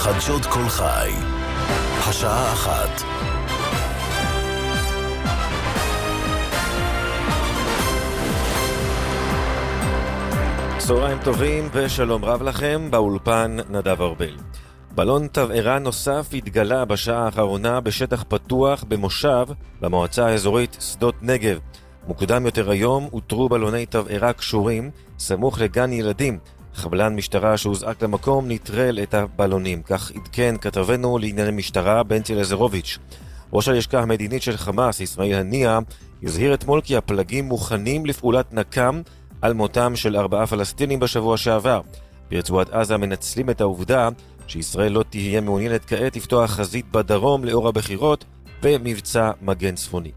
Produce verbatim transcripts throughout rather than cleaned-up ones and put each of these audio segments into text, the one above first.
חדשות כל חי. השעה אחת. צהריים טובים ושלום רב לכם, באולפן נדב ארבל. בלון תבערה נוסף התגלה בשעה האחרונה בשטח פתוח במושב במועצה האזורית שדות נגב. מוקדם יותר היום הותרו בלוני תבערה קשורים סמוך לגן ילדים. חבלן משטרה שהוזעק למקום נטרל את הבלונים, כך עדכן כתבנו לענייני משטרה בנצי לזרוביץ'. ראש הלשכה המדינית של חמאס, אסמאעיל הנייה, הזהיר אתמול כי הפלגים מוכנים לפעולת נקם על מותם של ארבעה פלסטינים בשבוע שעבר. ברצועת עזה מנצלים את העובדה שישראל לא תהיה מעוניינת כעת לפתוח חזית בדרום לאור הבחירות במבצע מגן צפוני.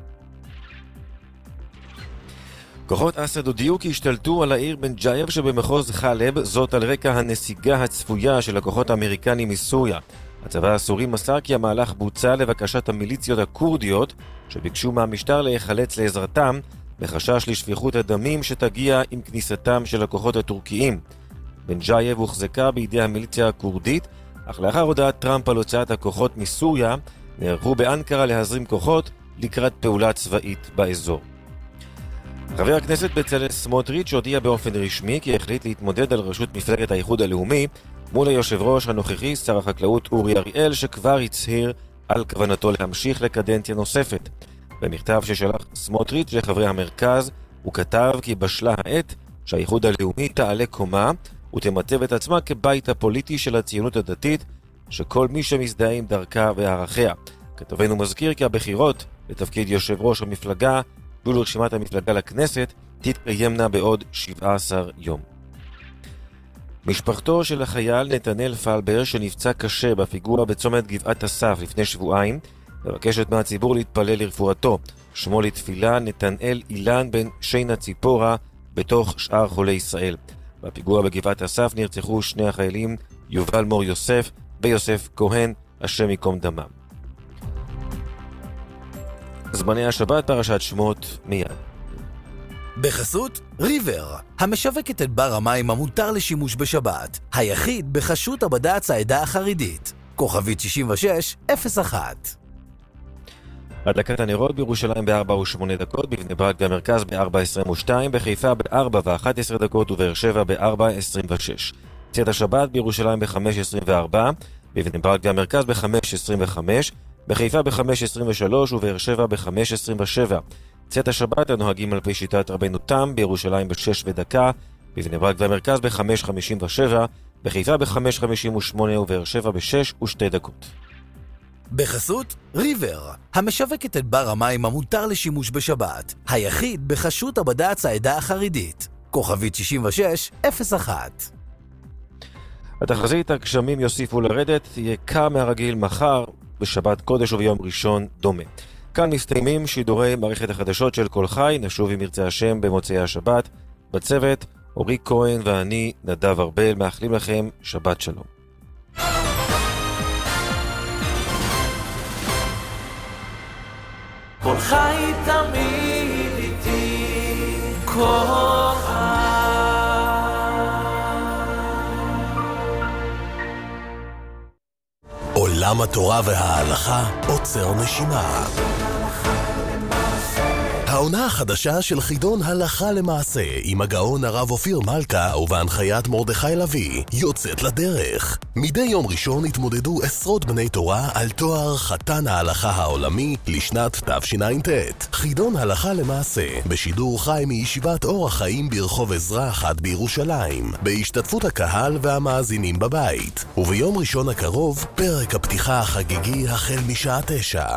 כוחות אסד הודיעו כי השתלטו על העיר בן ג'ייב שבמחוז חלב, זאת על רקע הנסיגה הצפויה של הכוחות האמריקנים מסוריה. הצבא הסורי מסר כי המהלך בוצע לבקשת המיליציות הקורדיות שביקשו מהמשטר להיחלץ לעזרתם בחשש לשפיכות הדמים שתגיע עם כניסתם של הכוחות הטורקיים. בן ג'ייב הוחזקה בידי המיליציה הקורדית, אך לאחר הודעת טראמפ על הוצאת הכוחות מסוריה, נערכו באנקרה להזרים כוחות לקראת פעולה צבאית באזור. חבר הכנסת בצלאל סמוטריץ' הודיע באופן רשמי כי החליט להתמודד על ראשות מפלגת האיחוד הלאומי מול היושב ראש הנוכחי שר החקלאות אורי אריאל, שכבר הצהיר על כוונתו להמשיך לקדנציה נוספת. במכתב ששלח סמוטריץ' לחברי המרכז הוא כתב כי בשלה העת שהאיחוד הלאומי תעלה קומה ותמצב את עצמה כבית הפוליטי של הציונות הדתית, שכל מי שמזדהה עם דרכה וערכיה. כתבנו מזכיר כי הבחירות לתפקיד יושב ראש המפלגה ולרשימת המפלגה לכנסת תתקיימנה בעוד שבעה עשר יום. משפחתו של החייל נתנאל פלבר שנפצע קשה בפיגוע בצומת גבעת אסף לפני שבועיים מבקשת מהציבור להתפלל לרפואתו. שמו לתפילה נתנאל אילן בן שינה ציפורה בתוך שאר חולי ישראל. בפיגוע בגבעת אסף נרצחו שני החיילים יובל מור יוסף ויוסף כהן, השם יקום דמם. זמני השבת, פרשת שמות מיד. בחסות ריבר, המשווקת את בר המים המותר לשימוש בשבת, היחיד בחשות הבד"ץ העדה החרדית. כוכבית שישים ושש אפס אחת. הדלקת הנרות בירושלים ב-ארבע ושמונה דקות, בבני ברק במרכז ב-ארבע עשרים ושתיים, בחיפה ב-ארבע ואחת עשרה דקות ובאר שבע ב-ארבע עשרים ושש. צאת השבת בירושלים ב-חמש עשרים וארבע, בבני ברק במרכז ב-חמש עשרים וחמש, בחיפה ב-חמש עשרים ושלוש ובאר שבע ב-חמש עשרים ושבע. צאת השבת הנוהגים על פי שיטת רבנו תם בירושלים ב-שש ודקה, בבני ברק במרכז ב-חמש חמישים ושבע, בחיפה ב-חמש חמישים ושמונה ובאר שבע ב-שש ושתי דקות. בחסות ריבר, המשווקת את בר המים המותר לשימוש בשבת, היחיד בחשות הבד"ץ העדה החרדית. כוכבית שישים ושש אפס אחת. התחזית, הגשמים יוסיפו לרדת, תהיה קר מהרגיל מחר, בשבת קודש וביום ראשון דומה. כאן מסתיימים שידורי מערכת החדשות של כל חי, נשוב עם ירצה השם במוצאי השבת. בצוות, אורי כהן ואני נדב ארבל מאחלים לכם שבת שלום. כל חי תמיד איתי, כל חי. עולם התורה וההלכה עוצר נשימה. העונה החדשה של חידון הלכה למעשה עם הגאון הרב אופיר מלכה ובהנחיית מרדכי לוי יוצאת לדרך. מדי יום ראשון התמודדו עשרות בני תורה על תואר חתן ההלכה העולמי לשנת תשע"ט. חידון הלכה למעשה בשידור חי מישיבת אור החיים ברחוב עזרא אחת בירושלים, בהשתתפות הקהל והמאזינים בבית. וביום ראשון הקרוב פרק הפתיחה החגיגי החל משעה תשע.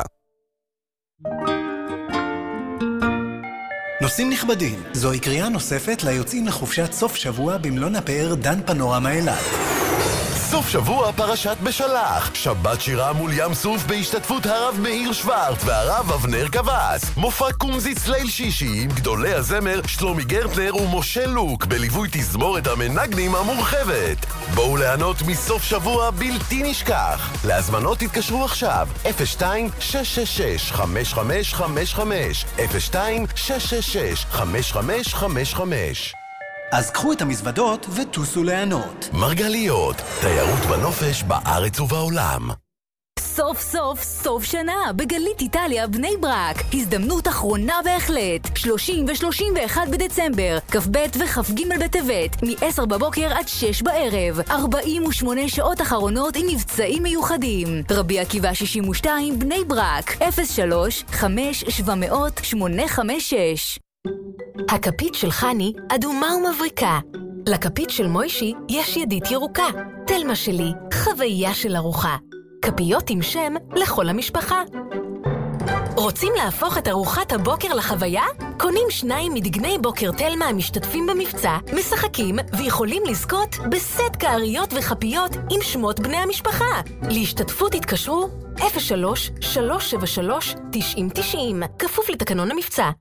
נוסעים נכבדים, זוהי קריאה נוספת ליוצאים לחופשת סוף שבוע במלון הפאר דן פנורמה אילת. סוף שבוע פרשת בשלח, שבת שירה מול ים סוף בהשתתפות הרב מאיר שוורץ והרב אבנר קבס. מופע קומזיץ ליל שישי עם גדולי הזמר שלומי גרטנר ומשה לוק בליווי תזמורת המנגנים המורחבת. בואו ליהנות מסוף שבוע בלתי נשכח. להזמנות תתקשרו עכשיו אפס שתיים שש שש שש חמש חמש חמש חמש אפס שתיים שש שש שש חמש חמש חמש חמש. אז קחו את המזוודות וטוסו ליהנות. מרגליות, תיירות בנופש בארץ ובעולם. סוף סוף סוף שנה בגלית איטליה בני ברק. הזדמנות אחרונה בהחלט. שלושים ו-שלושים ואחד בדצמבר, כ"ב וכ"ג בטבת, מ-עשר בבוקר עד שש בערב. ארבעים ושמונה שעות אחרונות עם מבצעים מיוחדים. רבי עקיבא שישים ושתיים בני ברק, אפס שלוש חמש שבע מאות שמונה חמש שש. הכפית של חני אדומה ומבריקה. לכפית של מוישי יש ידית ירוקה. תלמה שלי, חוויה של ארוחה. כפיות עם שם לכל המשפחה. רוצים להפוך את ארוחת הבוקר לחוויה? קונים שניים מדגני בוקר תלמה המשתתפים במבצע, משחקים ויכולים לזכות בסט קעריות וחפיות עם שמות בני המשפחה. להשתתפות התקשרו אפס שלוש שלוש שבע שלוש תשעים תשעים, כפוף לתקנון המבצע.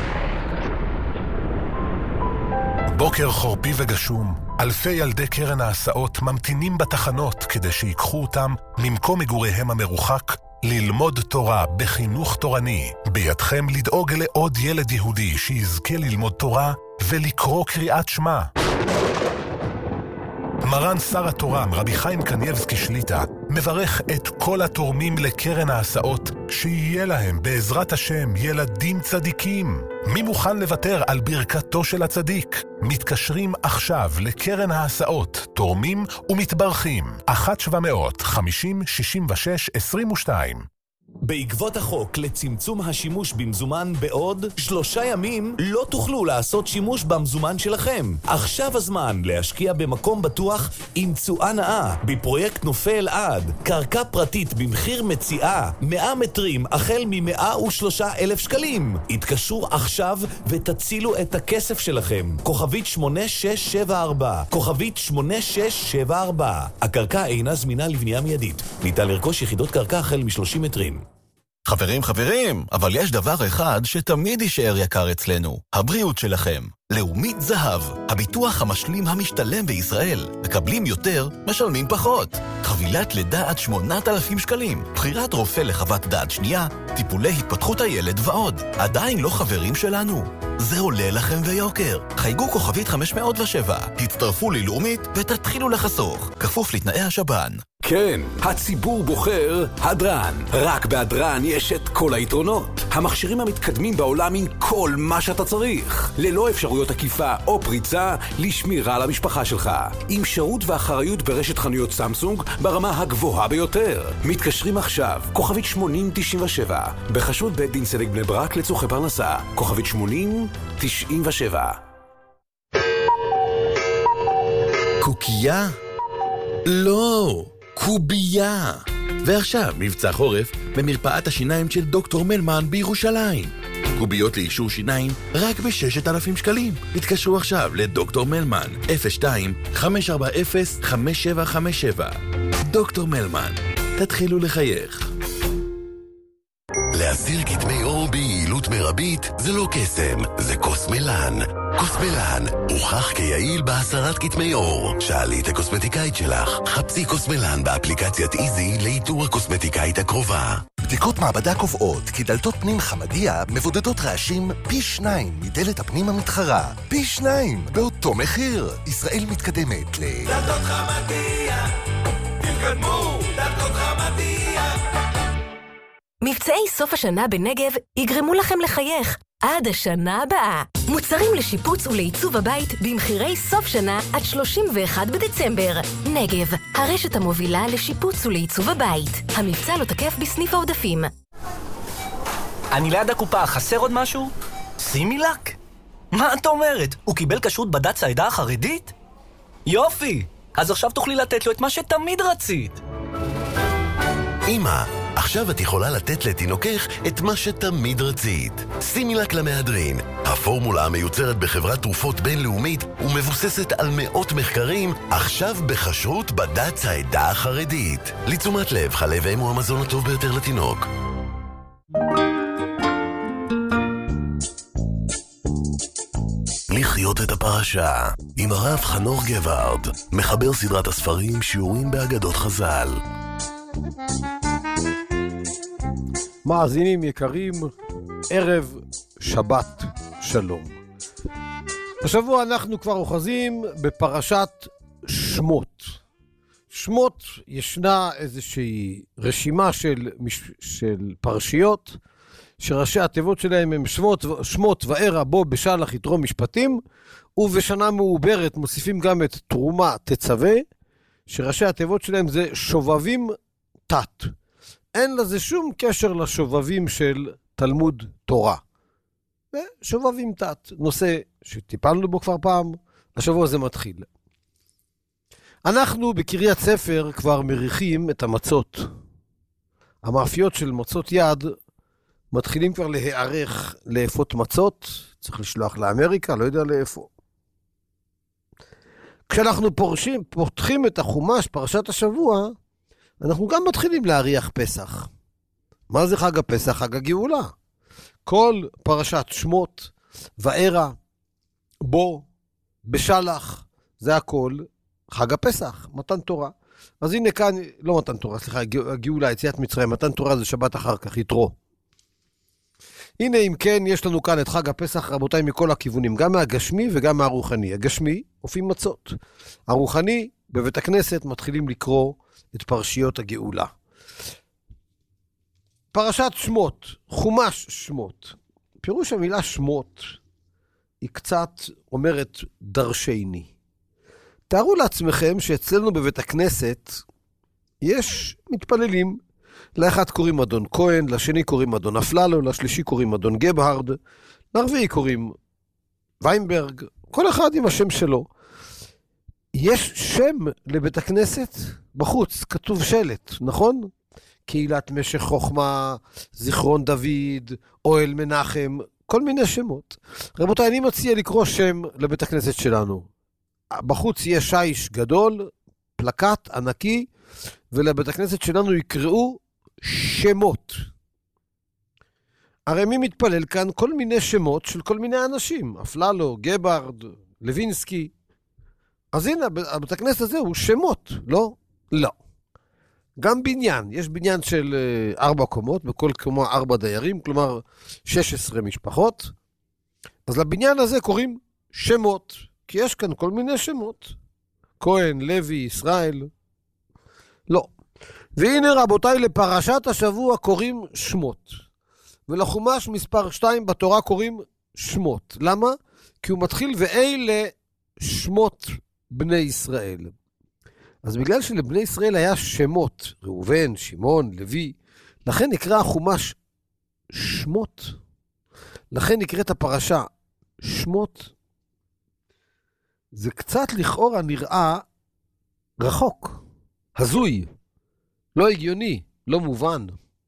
בוקר חורפי וגשום, אלפי ילדי קרן ההסעות ממתינים בתחנות כדי שיקחו אותם ממקום מגוריהם המרוחק ללמוד תורה בחינוך תורני. בידכם לדאוג לעוד ילד יהודי שיזכה ללמוד תורה ולקרוא קריאת שמע. מרן שר התורם רבי חיים קניבסקי שליטה מברך את כל התורמים לקרן ההסעות שיהיה להם בעזרת השם ילדים צדיקים. מי מוכן לוותר על ברכתו של הצדיק? מתקשרים עכשיו לקרן ההסעות, תורמים ומתברכים. אחת שבע מאות חמישים שישים ושש עשרים ושתיים. בעקבות החוק לצמצום השימוש במזומן בעוד שלושה ימים לא תוכלו לעשות שימוש במזומן שלכם. עכשיו הזמן להשקיע במקום בטוח עם תשואה נאה בפרויקט נופי אלעד. קרקע פרטית במחיר מציאה מאה מטרים החל מ-מאה ושלושה אלף שקלים. התקשרו עכשיו ותצילו את הכסף שלכם. כוכבית שמונה שש שבע ארבע, כוכבית שמונה שש שבע ארבע. הקרקע אינה זמינה לבנייה מיידית. ניתן לרכוש יחידות קרקע החל מ-שלושים מטרים. חברים, חברים, אבל יש דבר אחד שתמיד יישאר יקר אצלנו, הבריאות שלכם. לאומית זהב, הביטוח המשלים המשתלם בישראל. מקבלים יותר, משלמים פחות. חבילת לידה עד שמונת אלפים שקלים, בחירת רופא לחוות דעת שנייה, טיפולי התפתחות הילד ועוד. עדיין לא חברים שלנו? זה עולה לכם ויוקר. חייגו כוכבית חמש מאות ושבע, הצטרפו ללאומית ותתחילו לחסוך, כפוף לתנאי השב"ן. כן, הציבור בוחר הדרן. רק בהדרן יש את כל היתרונות. המכשירים המתקדמים בעולם עם כל מה שאתה צריך. ללא אפשרויות עקיפה או פריצה לשמירה על המשפחה שלך. עם שירות ואחריות ברשת חנויות סמסונג ברמה הגבוהה ביותר. מתקשרים עכשיו, כוכבית שמונים תשעים ושבע. בחשות בית דין צדק בני ברק לצורכי פרנסה. כוכבית שמונים תשעים ושבע. קוקייה? לא, קובייה. ועכשיו מבצע חורף במרפאת השיניים של דוקטור מלמן בירושלים. קוביות לאישור שיניים רק ב-ששת אלפים שקלים. התקשרו עכשיו לדוקטור מלמן, אפס שתיים חמש ארבע אפס חמש שבע חמש שבע. דוקטור מלמן, תתחילו לחייך. להסיר כתמי עור ביעילות מרבית זה לא קסם, זה קוסמלן. קוסמלן הוכח כיעיל בהסרת כתמי עור. שאלי את הקוסמטיקאית שלך, חפשי קוסמלן באפליקציית איזי לאיתור הקוסמטיקאית הקרובה. בדיקות מעבדה קובעות כי דלתות פנים חמדיה מבודדות רעשים פי שניים מדלת הפנים המתחרה. פי שניים באותו מחיר. ישראל מתקדמת ל... דלתות חמדיה, תתקדמו, דלתות חמדיה. מבצעי סוף השנה בנגב יגרמו לכם לחייך עד השנה הבאה. מוצרים לשיפוץ ולעיצוב הבית במחירי סוף שנה עד שלושים ואחד בדצמבר. נגב, הרשת המובילה לשיפוץ ולעיצוב הבית. המבצע לא תקף בסניף העודפים. אני ליד הקופה, חסר עוד משהו? שימי לק. מה את אומרת? הוא קיבל כשרות בד"ץ העדה החרדית? יופי! אז עכשיו תוכלי לתת לו את מה שתמיד רצית. אמא, עכשיו את יכולה לתת לתינוקך את מה שתמיד רצית. שימי לק למהדרין. הפורמולה המיוצרת בחברת תרופות בינלאומית ומבוססת על מאות מחקרים, עכשיו בכשרות בד"ץ העדה החרדית. לתשומת לב, חלב אם הוא המזון הטוב ביותר לתינוק. לחיות את הפרשה עם הרב חנוך גבארד, מחבר סדרת הספרים שיעורים באגדות חז"ל. מאזינים יקרים, ערב שבת שלום. השבוע אנחנו כבר אוחזים בפרשת שמות. שמות, ישנה איזושהי רשימה של, של פרשיות, שראשי התיבות שלהם הם שמות, שמות וערה בו בשלח יתרו משפטים, ובשנה מעוברת מוסיפים גם את תרומה תצווה, שראשי התיבות שלהם זה שובבים תת. אין לזה שום קשר לשובבים של תלמוד תורה. ושובבים תת, נושא שטיפלנו בו כבר פעם, השבוע זה מתחיל. אנחנו בקריית ספר כבר מריחים את המצות. המאפיות של מצות יד מתחילים כבר להיערך לאפות מצות, צריך לשלוח לאמריקה, לא יודע לאיפה. כשאנחנו פורשים, פותחים את החומש, פרשת השבוע, אנחנו גם מתחילים להריח פסח. מה זה חג הפסח? חג הגאולה. כל פרשת שמות, וערה, בו, בשלח, זה הכל חג הפסח, מתן תורה. אז הנה כאן, לא מתן תורה, סליחה, הגאולה, יציאת מצרים, מתן תורה זה שבת אחר כך, יתרו. הנה אם כן, יש לנו כאן את חג הפסח, רבותיי, מכל הכיוונים, גם מהגשמי וגם מהרוחני. הגשמי, הופעים מצות. הרוחני, בבית הכנסת, מתחילים לקרוא את פרשיות הגאולה. פרשת שמות, חומש שמות. פירוש המילה שמות היא קצת אומרת דרשני. תארו לעצמכם שאצלנו בבית הכנסת יש מתפללים. לאחד קוראים אדון כהן, לשני קוראים אדון אפללו, לשלישי קוראים אדון גבהרד, לרביעי קוראים ויינברג, כל אחד עם השם שלו. יש שם לבית הכנסת בחוץ, כתוב שלט, נכון? קהילת משך חוכמה, זיכרון דוד, אוהל מנחם, כל מיני שמות. רבותיי, אני מציע לקרוא שם לבית הכנסת שלנו. בחוץ יהיה שיש גדול, פלקט ענקי, ולבית הכנסת שלנו יקראו שמות. הרי מי מתפלל כאן? כל מיני שמות של כל מיני אנשים. אפללו, גבהרד, לוינסקי. אז הנה, הבית הכנסת הזה הוא שמות, לא? לא. גם בניין, יש בניין של ארבע קומות, בכל קומה ארבע דיירים, כלומר שש עשרה משפחות. אז לבניין הזה קוראים שמות, כי יש כאן כל מיני שמות. כהן, לוי, ישראל. לא. והנה רבותיי, לפרשת השבוע קוראים שמות. ולחומש מספר שתיים בתורה קוראים שמות. למה? כי הוא מתחיל ואלה שמות בני ישראל. אז בגלל שלבני ישראל היה שמות, ראובן, שמעון, לוי, לכן נקרא החומש שמות. לכן נקראת הפרשה שמות. זה קצת לכאורה נראה רחוק, הזוי, לא הגיוני, לא מובן.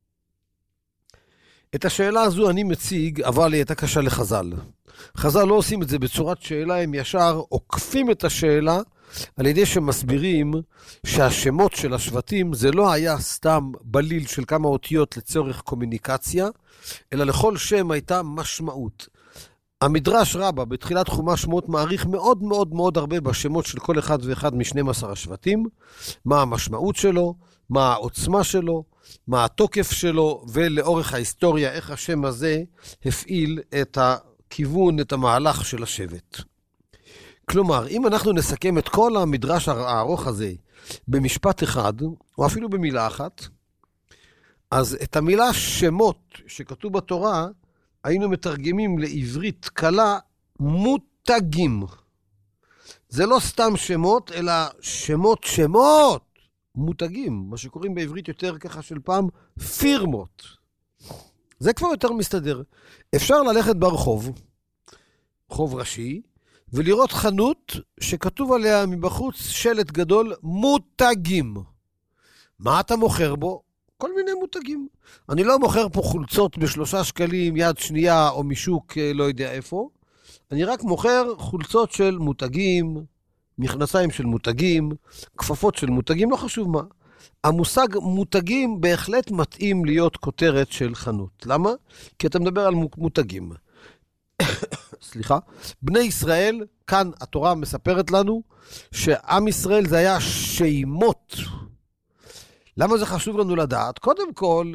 את השאלה הזו אני מציג, אבל היא הייתה קשה לחז"ל. חז"ל לא עושים את זה בצורת שאלה, הם ישר עוקפים את השאלה, על ידי שמסבירים שהשמות של השבטים זה לא היה סתם בליל של כמה אותיות לצורך קומוניקציה, אלא לכל שם הייתה משמעות. המדרש רבה בתחילת חומש שמות מעריך מאוד מאוד מאוד הרבה בשמות של כל אחד ואחד משנים עשר השבטים, מה המשמעות שלו, מה העוצמה שלו, מה התוקף שלו, ולאורך ההיסטוריה איך השם הזה הפעיל את הכיוון, את המהלך של השבט. כלומר, אם אנחנו נסכם את כל המדרש הארוך הזה במשפט אחד, או אפילו במילה אחת, אז את המילה שמות שכתוב בתורה, היינו מתרגמים לעברית קלה מותגים. זה לא סתם שמות, אלא שמות שמות, מותגים, מה שקוראים בעברית יותר ככה של פעם, פירמות. זה כבר יותר מסתדר. אפשר ללכת ברחוב, רחוב ראשי, ולראות חנות שכתוב עליה מבחוץ שלט גדול, מותגים. מה אתה מוכר בו? כל מיני מותגים. אני לא מוכר פה חולצות בשלושה שקלים, יד שנייה או משוק לא יודע איפה. אני רק מוכר חולצות של מותגים, מכנסיים של מותגים, כפפות של מותגים, לא חשוב מה. המושג מותגים בהחלט מתאים להיות כותרת של חנות. למה? כי אתה מדבר על מותגים. סליחה. בני ישראל, כאן התורה מספרת לנו שעם ישראל זה היה שימות. למה זה חשוב לנו לדעת? קודם כל,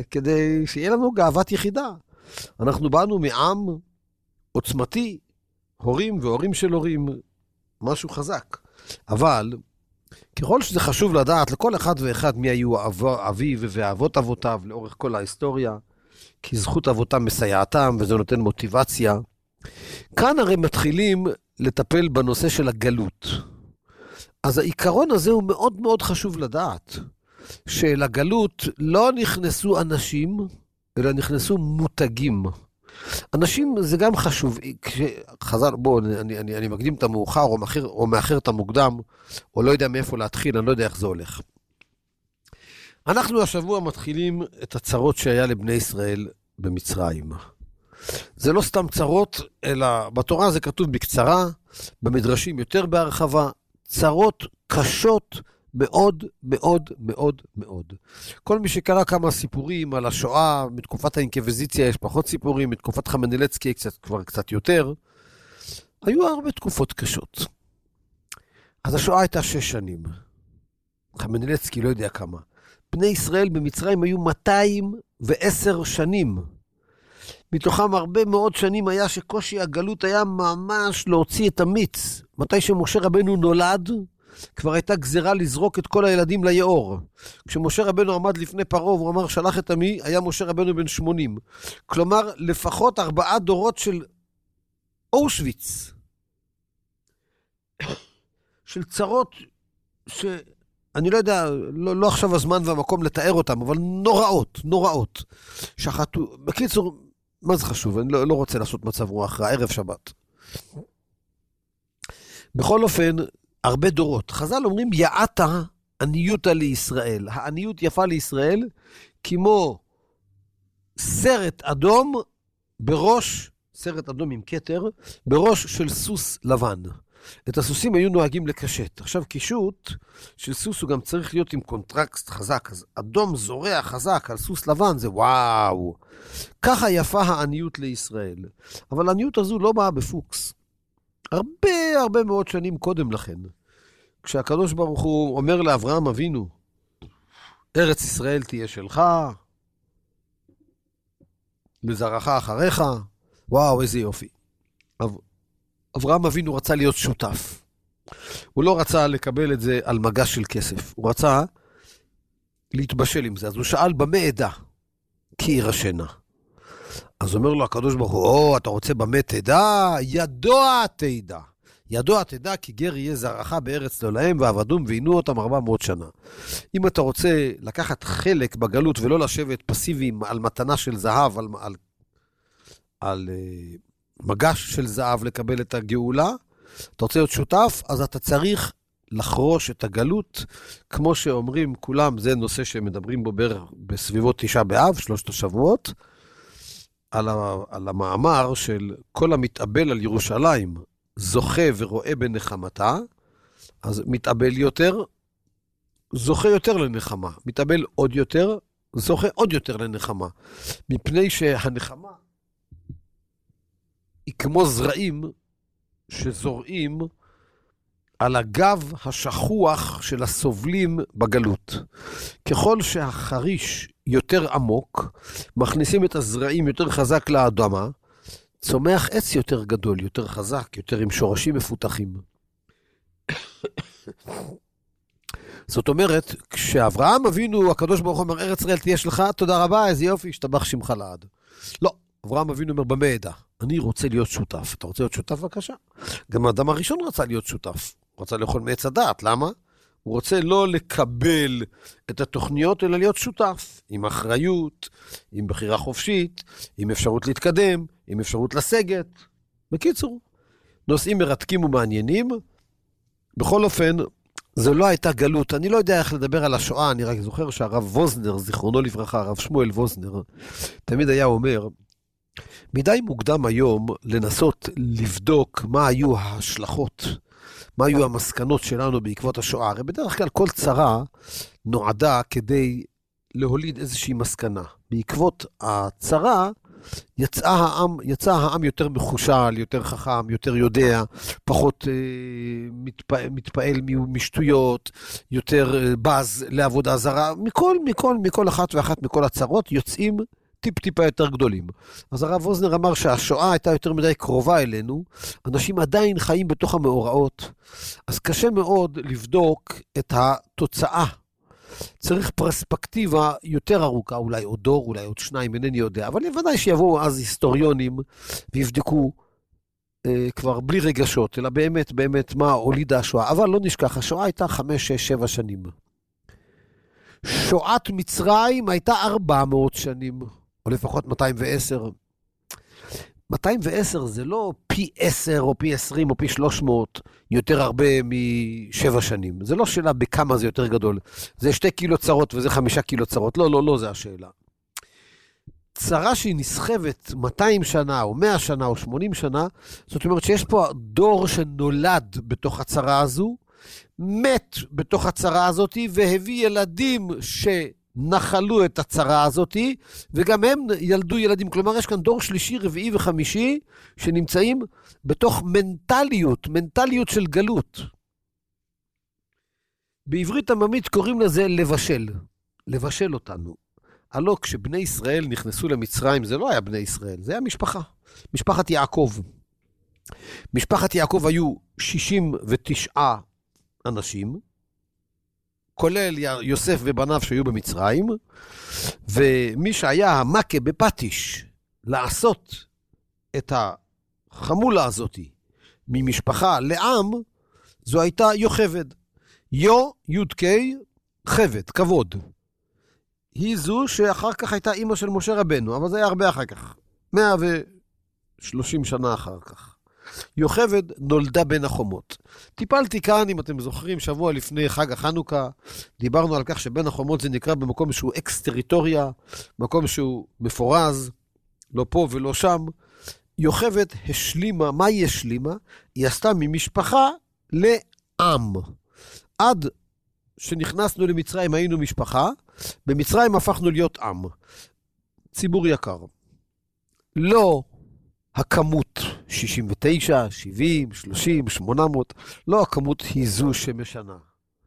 כדי שיהיה לנו גאוות יחידה. אנחנו באנו מעם עוצמתי, הורים והורים של הורים, משהו חזק. אבל ככל שזה חשוב לדעת לכל אחד ואחד מי היו אביו ואבות אבותיו לאורך כל ההיסטוריה, כי זכות אבותם מסייעתם וזה נותן מוטיבציה, כאן הרי מתחילים לטפל בנושא של הגלות. אז העיקרון הזה הוא מאוד מאוד חשוב לדעת, שלגלות לא נכנסו אנשים, אלא נכנסו מותגים. אנשים זה גם חשוב, כשחז"ל, בואו, אני, אני, אני מקדים את המאוחר, או מאחר, או מאחר את המוקדם, או לא יודע מאיפה להתחיל, אני לא יודע איך זה הולך. אנחנו השבוע מתחילים את הצרות שהיה לבני ישראל במצרים. זה לא סתם צרות, אלא בתורה זה כתוב בקצרה, במדרשים יותר בהרחבה, צרות קשות מאוד מאוד מאוד מאוד. כל מי שקרא כמה סיפורים על השואה, מתקופת האינקוויזיציה יש פחות סיפורים, מתקופת חמנלצקי קצת, כבר קצת יותר, היו הרבה תקופות קשות. אז השואה הייתה שש שנים. חמנלצקי לא יודע כמה. בני ישראל במצרים היו מאתיים ועשר שנים. מתוכם הרבה מאוד שנים היה שקושי הגלות היה ממש להוציא את המיץ. מתי שמשה רבנו נולד, כבר הייתה גזרה לזרוק את כל הילדים ליאור. כשמשה רבנו עמד לפני פרעה, הוא אמר שלח את עמי, היה משה רבנו בן שמונים. כלומר, לפחות ארבעה דורות של אושוויץ. של צרות שאני לא יודע, לא, לא עכשיו הזמן והמקום לתאר אותם, אבל נוראות, נוראות. שחטו, בקיצור, מה זה חשוב? אני לא, לא רוצה לעשות מצב רוח רע, ערב שבת. בכל אופן, הרבה דורות. חז"ל אומרים, יעתה עניותה לישראל. העניות יפה לישראל, כמו סרט אדום בראש, סרט אדום עם כתר, בראש של סוס לבן. את הסוסים היו נוהגים לקשט. עכשיו, קישוט של סוס הוא גם צריך להיות עם קונטרקט חזק. אז אדום זורע חזק על סוס לבן, זה וואו. ככה יפה העניות לישראל. אבל העניות הזו לא באה בפוקס. הרבה הרבה מאוד שנים קודם לכן, כשהקדוש ברוך הוא אומר לאברהם אבינו, ארץ ישראל תהיה שלך, לזרעך אחריך, וואו, איזה יופי. אברהם אבינו רצה להיות שותף. הוא לא רצה לקבל את זה על מגש של כסף. הוא רצה להתבשל עם זה. אז הוא שאל במה עדה? כי ירשנה. אז אומר לו הקדוש ברוך הוא, או, אתה רוצה במה תדע? ידוע תדע. ידוע תדע כי גר יהיה זרעך בארץ לא להם, ועבדום ועינו אותם ארבע מאות שנה. אם אתה רוצה לקחת חלק בגלות ולא לשבת פסיביים על מתנה של זהב, על, על, על uh, מגש של זהב לקבל את הגאולה, אתה רוצה להיות שותף, אז אתה צריך לחרוש את הגלות, כמו שאומרים כולם, זה נושא שמדברים בו בערך בסביבות תשעה באב, שלושת השבועות, על, ה, על המאמר של כל המתאבל על ירושלים, זוכה ורואה בנחמתה, אז מתאבל יותר, זוכה יותר לנחמה. מתאבל עוד יותר, זוכה עוד יותר לנחמה. מפני שהנחמה היא כמו זרעים שזורעים על הגב השכוח של הסובלים בגלות. ככל שהחריש יותר עמוק, מכניסים את הזרעים יותר חזק לאדמה, צומח עץ יותר גדול, יותר חזק, יותר עם שורשים מפותחים. זאת אומרת, כשאברהם אבינו, הקדוש ברוך הוא אומר, ארץ ישראל תהיה שלך, תודה רבה, איזה יופי, השתבח שמך לעד. לא, אברהם אבינו אומר, במה עדה? אני רוצה להיות שותף. אתה רוצה להיות שותף? בבקשה. גם האדם הראשון רצה להיות שותף. הוא רצה לאכול מעץ הדעת, למה? הוא רוצה לא לקבל את התוכניות, אלא להיות שותף, עם אחריות, עם בחירה חופשית, עם אפשרות להתקדם, עם אפשרות לסגת. בקיצור, נושאים מרתקים ומעניינים. בכל אופן, זו לא הייתה גלות. אני לא יודע איך לדבר על השואה, אני רק זוכר שהרב ווזנר, זיכרונו לברכה, הרב שמואל ווזנר, תמיד היה אומר, מדי מוקדם היום לנסות לבדוק מה היו ההשלכות, מה היו המסקנות שלנו בעקבות השואה. הרי בדרך כלל כל צרה נועדה כדי להוליד איזושהי מסקנה. בעקבות הצרה יצא העם, יצא העם יותר מחושל, יותר חכם, יותר יודע, פחות אה, מתפעל, מתפעל משטויות, יותר אה, בז לעבודה זרה. מכל, מכל, מכל אחת ואחת מכל הצרות יוצאים טיפ-טיפה יותר גדולים. אז הרב ווזנר אמר שהשואה הייתה יותר מדי קרובה אלינו, אנשים עדיין חיים בתוך המאורעות, אז קשה מאוד לבדוק את התוצאה. צריך פרספקטיבה יותר ארוכה, אולי עוד דור, אולי עוד שניים, אינני יודע, אבל ודאי שיבואו אז היסטוריונים ויבדקו אה, כבר בלי רגשות, אלא באמת, באמת מה הולידה השואה. אבל לא נשכח, השואה הייתה חמש, שש, שבע שנים. שואת מצרים הייתה ארבע מאות שנים, או לפחות מאתיים ועשר. מאתיים ועשר זה לא פי עשר או פי עשרים או פי שלוש מאות יותר הרבה משבע שנים. זה לא שאלה בכמה זה יותר גדול. זה שתי קילו צרות וזה חמישה קילו צרות. לא, לא, לא, זה השאלה. צרה שהיא נסחבת מאתיים שנה או מאה שנה או שמונים שנה, זאת אומרת שיש פה דור שנולד בתוך הצרה הזו, מת בתוך הצרה הזאת והביא ילדים שנחלו את הצרה הזאת, וגם הם ילדו ילדים. כלומר, יש כאן דור שלישי, רביעי וחמישי שנמצאים בתוך מנטליות, מנטליות של גלות. בעברית עממית קוראים לזה לבשל, לבשל אותנו. הלא כשבני ישראל נכנסו למצרים, זה לא היה בני ישראל, זה היה משפחה, משפחת יעקב. משפחת יעקב היו שישים ותשעה אנשים, כולל יוסף ובניו שהיו במצרים, ומי שהיה המכה בפטיש לעשות את החמולה הזאת ממשפחה לעם, זו הייתה יוכבד. יו, יודקי, חבד, כבוד. היא זו שאחר כך הייתה אמא של משה רבנו, אבל זה היה הרבה אחר כך, מאה ושלושים שנה אחר כך. יוכבד נולדה בין החומות. טיפלתי כאן, אם אתם זוכרים, שבוע לפני חג החנוכה, דיברנו על כך שבין החומות זה נקרא במקום שהוא אקס-טריטוריה, מקום שהוא מפורז, לא פה ולא שם. יוכבד השלימה, מה היא השלימה? היא עשתה ממשפחה לעם. עד שנכנסנו למצרים היינו משפחה, במצרים הפכנו להיות עם. ציבור יקר. לא הכמות שישים ותשע, שבעים, שלושים, שמונה מאות, לא הכמות היא זו שמשנה.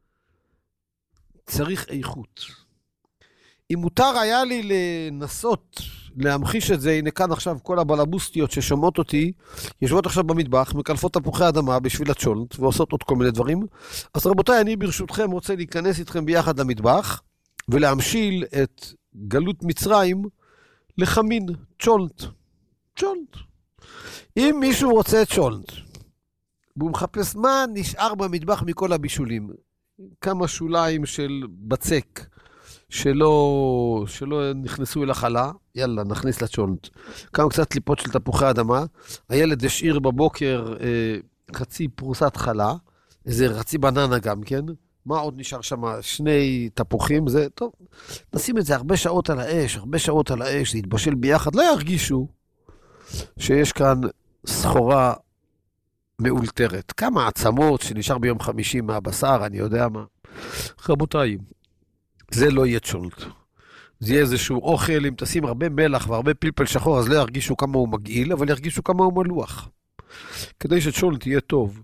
צריך איכות. אם מותר היה לי לנסות להמחיש את זה, הנה כאן עכשיו כל הבלבוסטיות ששומעות אותי, יושבות עכשיו במטבח, מקלפות תפוחי אדמה בשביל הצ'ולנט, ועושות עוד כל מיני דברים. אז רבותיי, אני ברשותכם רוצה להיכנס איתכם ביחד למטבח, ולהמשיל את גלות מצרים לחמין, צ'ולנט. צ'ולנט. אם מישהו רוצה צ'ולנט, והוא מחפש מה נשאר במטבח מכל הבישולים, כמה שוליים של בצק, שלא, שלא נכנסו אל החלה, יאללה, נכניס לצ'ולנט. כמה קצת ליפות של תפוחי אדמה, הילד השאיר בבוקר אה, חצי פרוסת חלה, איזה חצי בננה גם כן, מה עוד נשאר שם? שני תפוחים, זה טוב. נשים את זה הרבה שעות על האש, הרבה שעות על האש, זה יתבשל ביחד, לא ירגישו שיש כאן סחורה מאולתרת. כמה עצמות שנשאר ביום חמישי מהבשר, אני יודע מה. רבותיי, זה לא יהיה צ'ולנט. זה יהיה איזשהו אוכל, אם תשים הרבה מלח והרבה פלפל שחור, אז לא ירגישו כמה הוא מגעיל, אבל ירגישו כמה הוא מלוח. כדי שצ'ולנט יהיה טוב,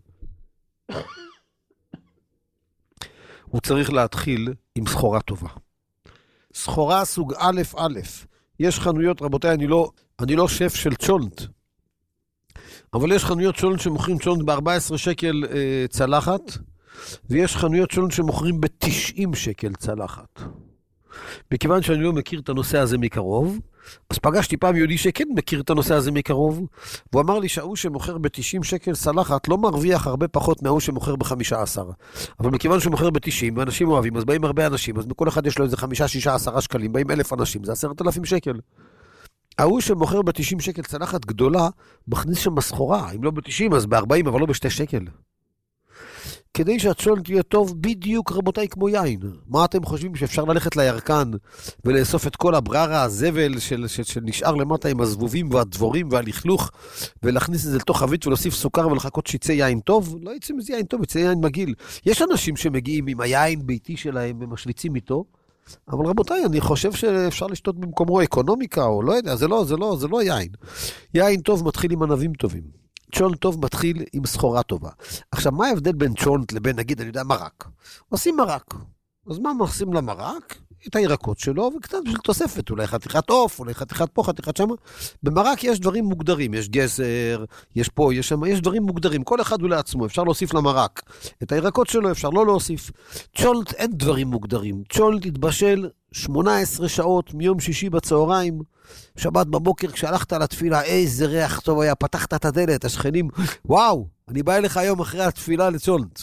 הוא צריך להתחיל עם סחורה טובה. סחורה סוג א' א'. יש חנויות, רבותיי, אני לא, אני לא שף של צ'ולנט, אבל יש חנויות צ'ולנט שמוכרים צ'ולנט ב-ארבעה עשר שקל אה, צלחת, ויש חנויות צ'ולנט שמוכרים ב-תשעים שקל צלחת. מכיוון שאני לא מכיר את הנושא הזה מקרוב, אז פגשתי פעם יהודי שכן מכיר את הנושא הזה מקרוב, והוא אמר לי שההוא שמוכר ב-תשעים שקל צלחת לא מרוויח הרבה פחות מההוא שמוכר ב-חמישה עשר. אבל מכיוון שהוא מוכר ב-תשעים, ואנשים אוהבים, אז באים הרבה אנשים, אז מכל אחד יש לו איזה חמישה, שישה, עשרה שקלים, באים אלף אנשים, זה עשרת אלפים שקל. ההוא שמוכר ב-תשעים שקל צלחת גדולה, מכניס שם סחורה, אם לא ב-תשעים אז ב-ארבעים, אבל לא ב-שני שקל. כדי שהצ'ולנט יהיה טוב בדיוק, רבותיי, כמו יין. מה אתם חושבים שאפשר ללכת לירקן ולאסוף את כל הבררה, הזבל של, של, שנשאר למטה עם הזבובים והדבורים והלכלוך, ולהכניס את זה לתוך חבית ולהוסיף סוכר ולחכות שיצא יין טוב? לא יצא מזה יין טוב, יצא יין מגעיל. יש אנשים שמגיעים עם היין ביתי שלהם ומשוויצים איתו, אבל רבותיי, אני חושב שאפשר לשתות במקומו אקונומיקה, או לא יודע, זה לא, זה לא, זה לא יין. יין טוב מתחיל עם ענבים טובים. צ'ולנט טוב מתחיל עם סחורה טובה. עכשיו, מה ההבדל בין צ'ולנט לבין, נגיד, אני יודע, מרק? עושים מרק. אז מה עושים למרק? את הירקות שלו, וקצת בשביל תוספת, אולי חתיכת עוף, אולי חתיכת פה, חתיכת שמה. במרק יש דברים מוגדרים, יש גזר, יש פה, יש שם, יש דברים מוגדרים, כל אחד הוא לעצמו, אפשר להוסיף למרק. את הירקות שלו אפשר לא להוסיף. צ'ולנט אין דברים מוגדרים, צ'ולנט התבשל שמונה עשרה שעות מיום שישי בצהריים, שבת בבוקר כשהלכת לתפילה, איזה ריח טוב היה, פתחת את הדלת, השכנים, וואו, אני בא אליך היום אחרי התפילה לצ'ולנט.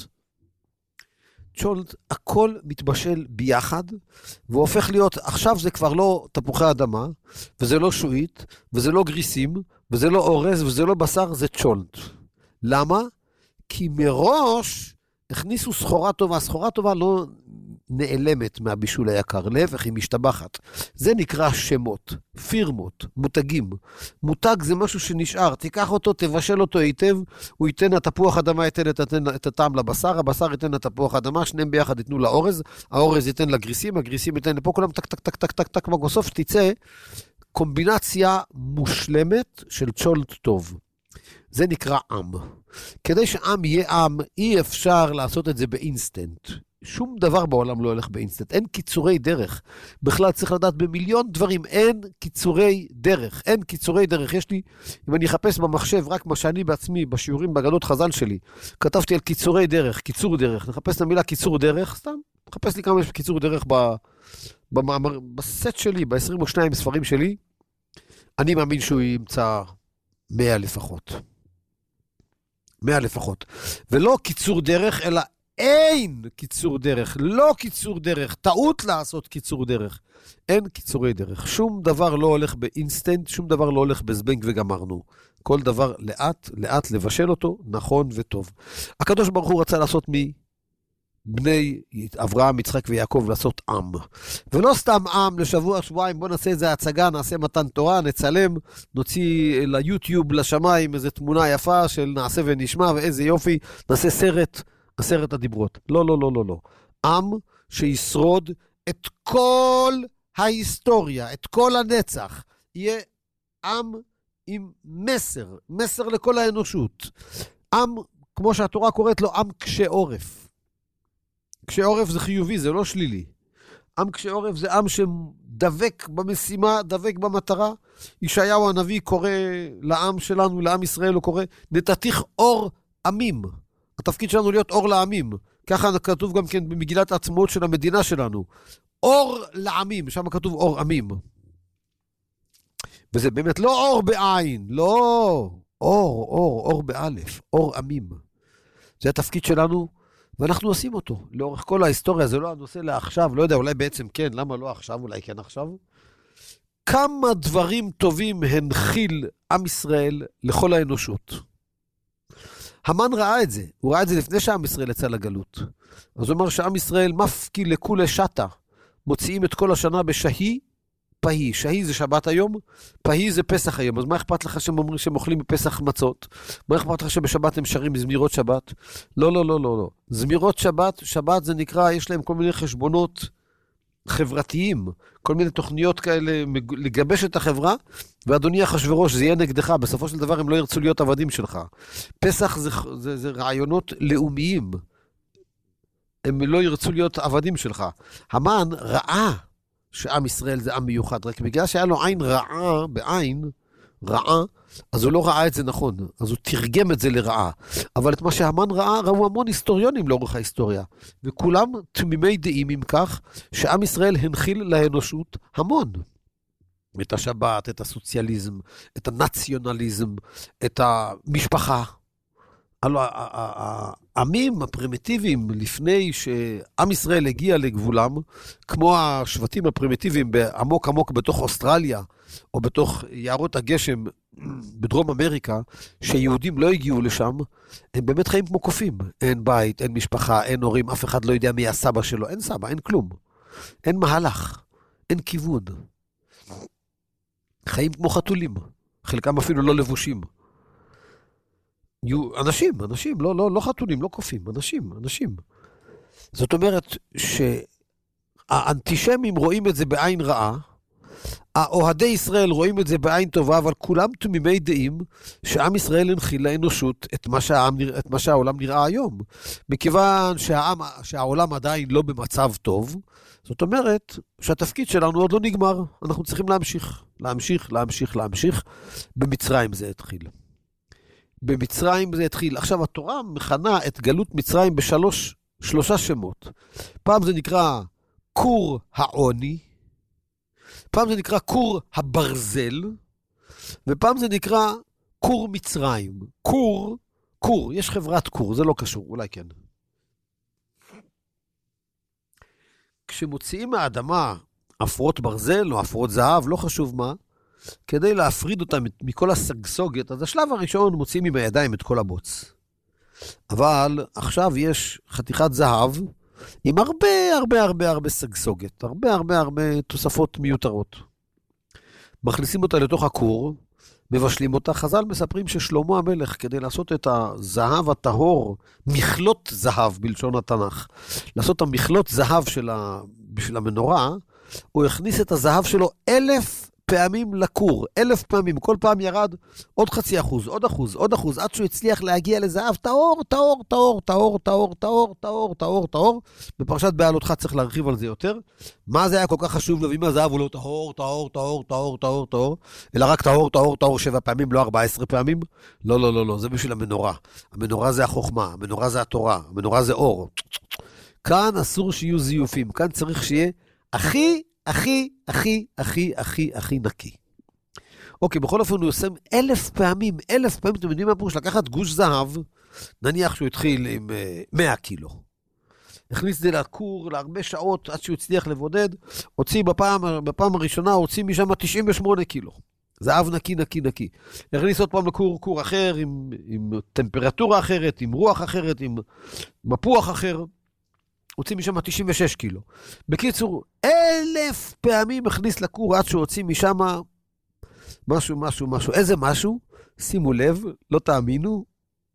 צ'ולנט, הכל מתבשל ביחד, והופך להיות, עכשיו זה כבר לא תפוחי אדמה, וזה לא שועית, וזה לא גריסים, וזה לא אורז, וזה לא בשר, זה צ'ולנט. למה? כי מראש הכניסו סחורה טובה, סחורה טובה לא נעלמת מהבישול היקר, להפך היא משתבחת. זה נקרא שמות, פירמות, מותגים. מותג זה משהו שנשאר, תיקח אותו, תבשל אותו היטב, הוא ייתן התפוח אדמה, ייתן את, את הטעם לבשר, הבשר ייתן לתפוח אדמה, שניהם ביחד ייתנו לאורז, האורז ייתן לגריסים, הגריסים ייתן לפה, כולם טק טק טק טק טק טק, ובסוף תצא קומבינציה מושלמת של צ'ולנט טוב. זה נקרא עם. כדי שעם יהיה עם, אי אפשר לעשות את זה באינסטנט. שום דבר בעולם לא הולך באינסטנט. אין קיצורי דרך. בכלל צריך לדעת במיליון דברים. אין קיצורי דרך. אין קיצורי דרך. יש לי, אם אני אחפש במחשב, רק מה שאני בעצמי, בשיעורים בגדות חז"ל שלי, כתבתי על קיצורי דרך, קיצור דרך. נחפש את המילה קיצור דרך, סתם. נחפש לי כמה יש קיצור דרך ב, במאמר, בסט שלי, ב-עשרים ושניים ספרים שלי. אני מאמין שהוא ימצא מאה לפחות. מאה לפחות. ולא קיצור דרך, אלא אין קיצור דרך. לא קיצור דרך. טעות לעשות קיצור דרך. אין קיצורי דרך. שום דבר לא הולך באינסטנט, שום דבר לא הולך בזבנג וגמרנו. כל דבר לאט, לאט לבשל אותו, נכון וטוב. הקדוש ברוך הוא רצה לעשות מבני אברהם, יצחק ויעקב לעשות עם. ולא סתם עם לשבוע, שבועיים, בוא נעשה איזה הצגה, נעשה מתן תורה, נצלם, נוציא ליוטיוב, לשמיים, איזו תמונה יפה של נעשה ונשמע, ואיזה יופי, נעשה סרט, עשרת הדיברות. לא, לא, לא, לא, לא. עם שישרוד את כל ההיסטוריה, את כל הנצח. יהיה עם עם מסר, מסר לכל האנושות. עם, כמו שהתורה קוראת לו, עם קשה עורף. קשה עורף זה חיובי, זה לא שלילי. עם קשה עורף זה עם שדבק במשימה, דבק במטרה. ישעיהו הנביא קורא לעם שלנו, לעם ישראל, הוא קורא, נתתיך אור עמים. התפקיד שלנו להיות אור לעמים. ככה כתוב גם כן במגילת העצמאות של המדינה שלנו. אור לעמים, שם כתוב אור עמים. וזה באמת לא אור בעין, לא. אור, אור, אור באלף, אור עמים. זה התפקיד שלנו, ואנחנו עושים אותו. לאורך כל ההיסטוריה, זה לא הנושא לעכשיו, לא יודע, אולי בעצם כן, למה לא עכשיו, אולי כן עכשיו. כמה דברים טובים הנחיל עם ישראל לכל האנושות. המן ראה את זה, הוא ראה את זה לפני שעם ישראל יצא לגלות. אז הוא אומר שעם ישראל מפקי לכולי שטה, מוציאים את כל השנה בשהי, פהי. שהי זה שבת היום, פהי זה פסח היום. אז מה אכפת לך שהם אומרים שהם אוכלים בפסח מצות? מה אכפת לך שבשבת הם שרים זמירות שבת? לא, לא, לא, לא, לא. זמירות שבת, שבת זה נקרא, יש להם כל מיני חשבונות חברתיים, כל מיני תוכניות כאלה לגבש את החברה, ואדוני אחשוורוש, זה יהיה נגדך, בסופו של דבר הם לא ירצו להיות עבדים שלך. פסח זה, זה, זה רעיונות לאומיים, הם לא ירצו להיות עבדים שלך. המן ראה שעם ישראל זה עם מיוחד, רק בגלל שהיה לו עין רעה, בעין רעה, אז הוא לא ראה את זה נכון, אז הוא תרגם את זה לרעה. אבל את מה שהמן ראה, ראו המון היסטוריונים לאורך ההיסטוריה, וכולם תמימי דעים עם כך, שעם ישראל הנחיל לאנושות המון. את השבת, את הסוציאליזם, את הנציונליזם, את המשפחה. הלוא העמים הפרימיטיביים, לפני שעם ישראל הגיע לגבולם, כמו השבטים הפרימיטיביים בעמוק עמוק בתוך אוסטרליה, או בתוך יערות הגשם בדרום אמריקה, שיהודים לא הגיעו לשם, הם באמת חיים כמו קופים. אין בית, אין משפחה, אין הורים, אף אחד לא יודע מי הסבא שלו, אין סבא, אין כלום. אין מהלך, אין כיוון. חיים כמו חתולים, חלקם אפילו לא לבושים. אנשים, אנשים, לא, לא, לא חתולים, לא קופים, אנשים, אנשים. זאת אומרת שהאנטישמים רואים את זה בעין רעה, האוהדי ישראל רואים את זה בעין טובה, אבל כולם תמימי דעים שעם ישראל הנחיל לאנושות את מה, שהעם, את מה שהעולם נראה היום. מכיוון שהעם, שהעולם עדיין לא במצב טוב, זאת אומרת שהתפקיד שלנו עוד לא נגמר. אנחנו צריכים להמשיך, להמשיך, להמשיך, להמשיך. במצרים זה התחיל. במצרים זה התחיל. עכשיו, התורה מכנה את גלות מצרים בשלוש, שלושה שמות. פעם זה נקרא קור העוני, פעם זה נקרא קור הברזל, ופעם זה נקרא קור מצרים. קור, קור, יש חברת קור, זה לא קשור, אולי כן. כשמוציאים מהאדמה אפרות ברזל או אפרות זהב, לא חשוב מה, כדי להפריד אותם מכל הסגסוגת, אז השלב הראשון מוציאים עם הידיים את כל הבוץ. אבל עכשיו יש חתיכת זהב, עם הרבה הרבה הרבה הרבה סגסוגת, הרבה הרבה הרבה תוספות מיותרות. מכניסים אותה לתוך הכור, מבשלים אותה. חז"ל מספרים ששלמה המלך, כדי לעשות את הזהב הטהור, מכלות זהב בלשון התנ"ך, לעשות את המכלות זהב שלה, בשביל המנורה, הוא הכניס את הזהב שלו אלף פעמים לכור, אלף פעמים, כל פעם ירד עוד חצי אחוז, עוד אחוז, עוד אחוז, עד שהוא הצליח להגיע לזהב טהור, טהור, טהור, טהור, טהור, טהור, טהור, טהור, טהור. בפרשת בעלותך צריך להרחיב על זה יותר. מה זה היה כל כך חשוב לו, ואם הזהב הוא לא טהור, טהור, טהור, טהור, טהור, טהור, אלא רק טהור, טהור, טהור, שבע פעמים, לא ארבע עשרה פעמים? לא, לא, לא, לא, זה בשביל המנורה. המנורה זה החוכמה, המנורה זה התורה, המנורה זה אור. כאן אסור שיהיו זיופים, כאן צריך שיהיה הכי הכי, הכי, הכי, הכי, הכי נקי. אוקיי, בכל אופן הוא עושה אלף פעמים, אלף פעמים, אתם יודעים מה פירוש? לקחת גוש זהב, נניח שהוא התחיל עם מאה קילו. הכניס את זה לכור להרבה שעות, עד שהוא הצליח לבודד, הוציא בפעם, בפעם הראשונה, הוציא משם תשעים ושמונה קילו. זהב נקי, נקי, נקי. הכניס עוד פעם לכור, כור אחר, עם, עם טמפרטורה אחרת, עם רוח אחרת, עם מפוח אחר. הוציא משם תשעים ושש קילו. בקיצור, אלף פעמים הכניס לכור עד שהוא הוציא משם משהו, משהו, משהו. איזה משהו? שימו לב, לא תאמינו.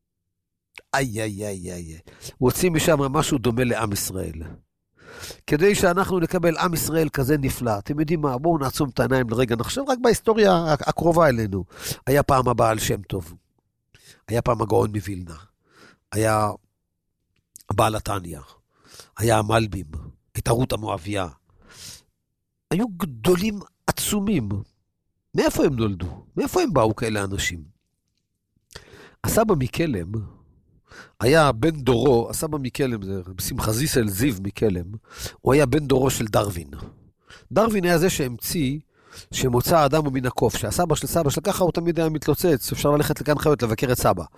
איי, איי, איי, איי. הוא הוציא משם משהו דומה לעם ישראל. כדי שאנחנו נקבל עם ישראל כזה נפלא. אתם יודעים מה? בואו נעצום את העיניים לרגע. נחשב רק בהיסטוריה הקרובה אלינו. היה פעם הבעל שם טוב. היה פעם הגאון מווילנה. היה בעל התניא. היה המלבים, הייתה רות המואביה. היו גדולים עצומים. מאיפה הם נולדו? מאיפה הם באו כאלה אנשים? הסבא מקלם היה בן דורו, הסבא מקלם זה שמחה זיסל זיו מקלם, הוא היה בן דורו של דרווין. דרווין היה זה שהמציא שמוצא האדם הוא מן הקוף, שהסבא של סבא של ככה הוא תמיד היה מתלוצץ, אפשר ללכת לכאן חיות לבקר את סבא.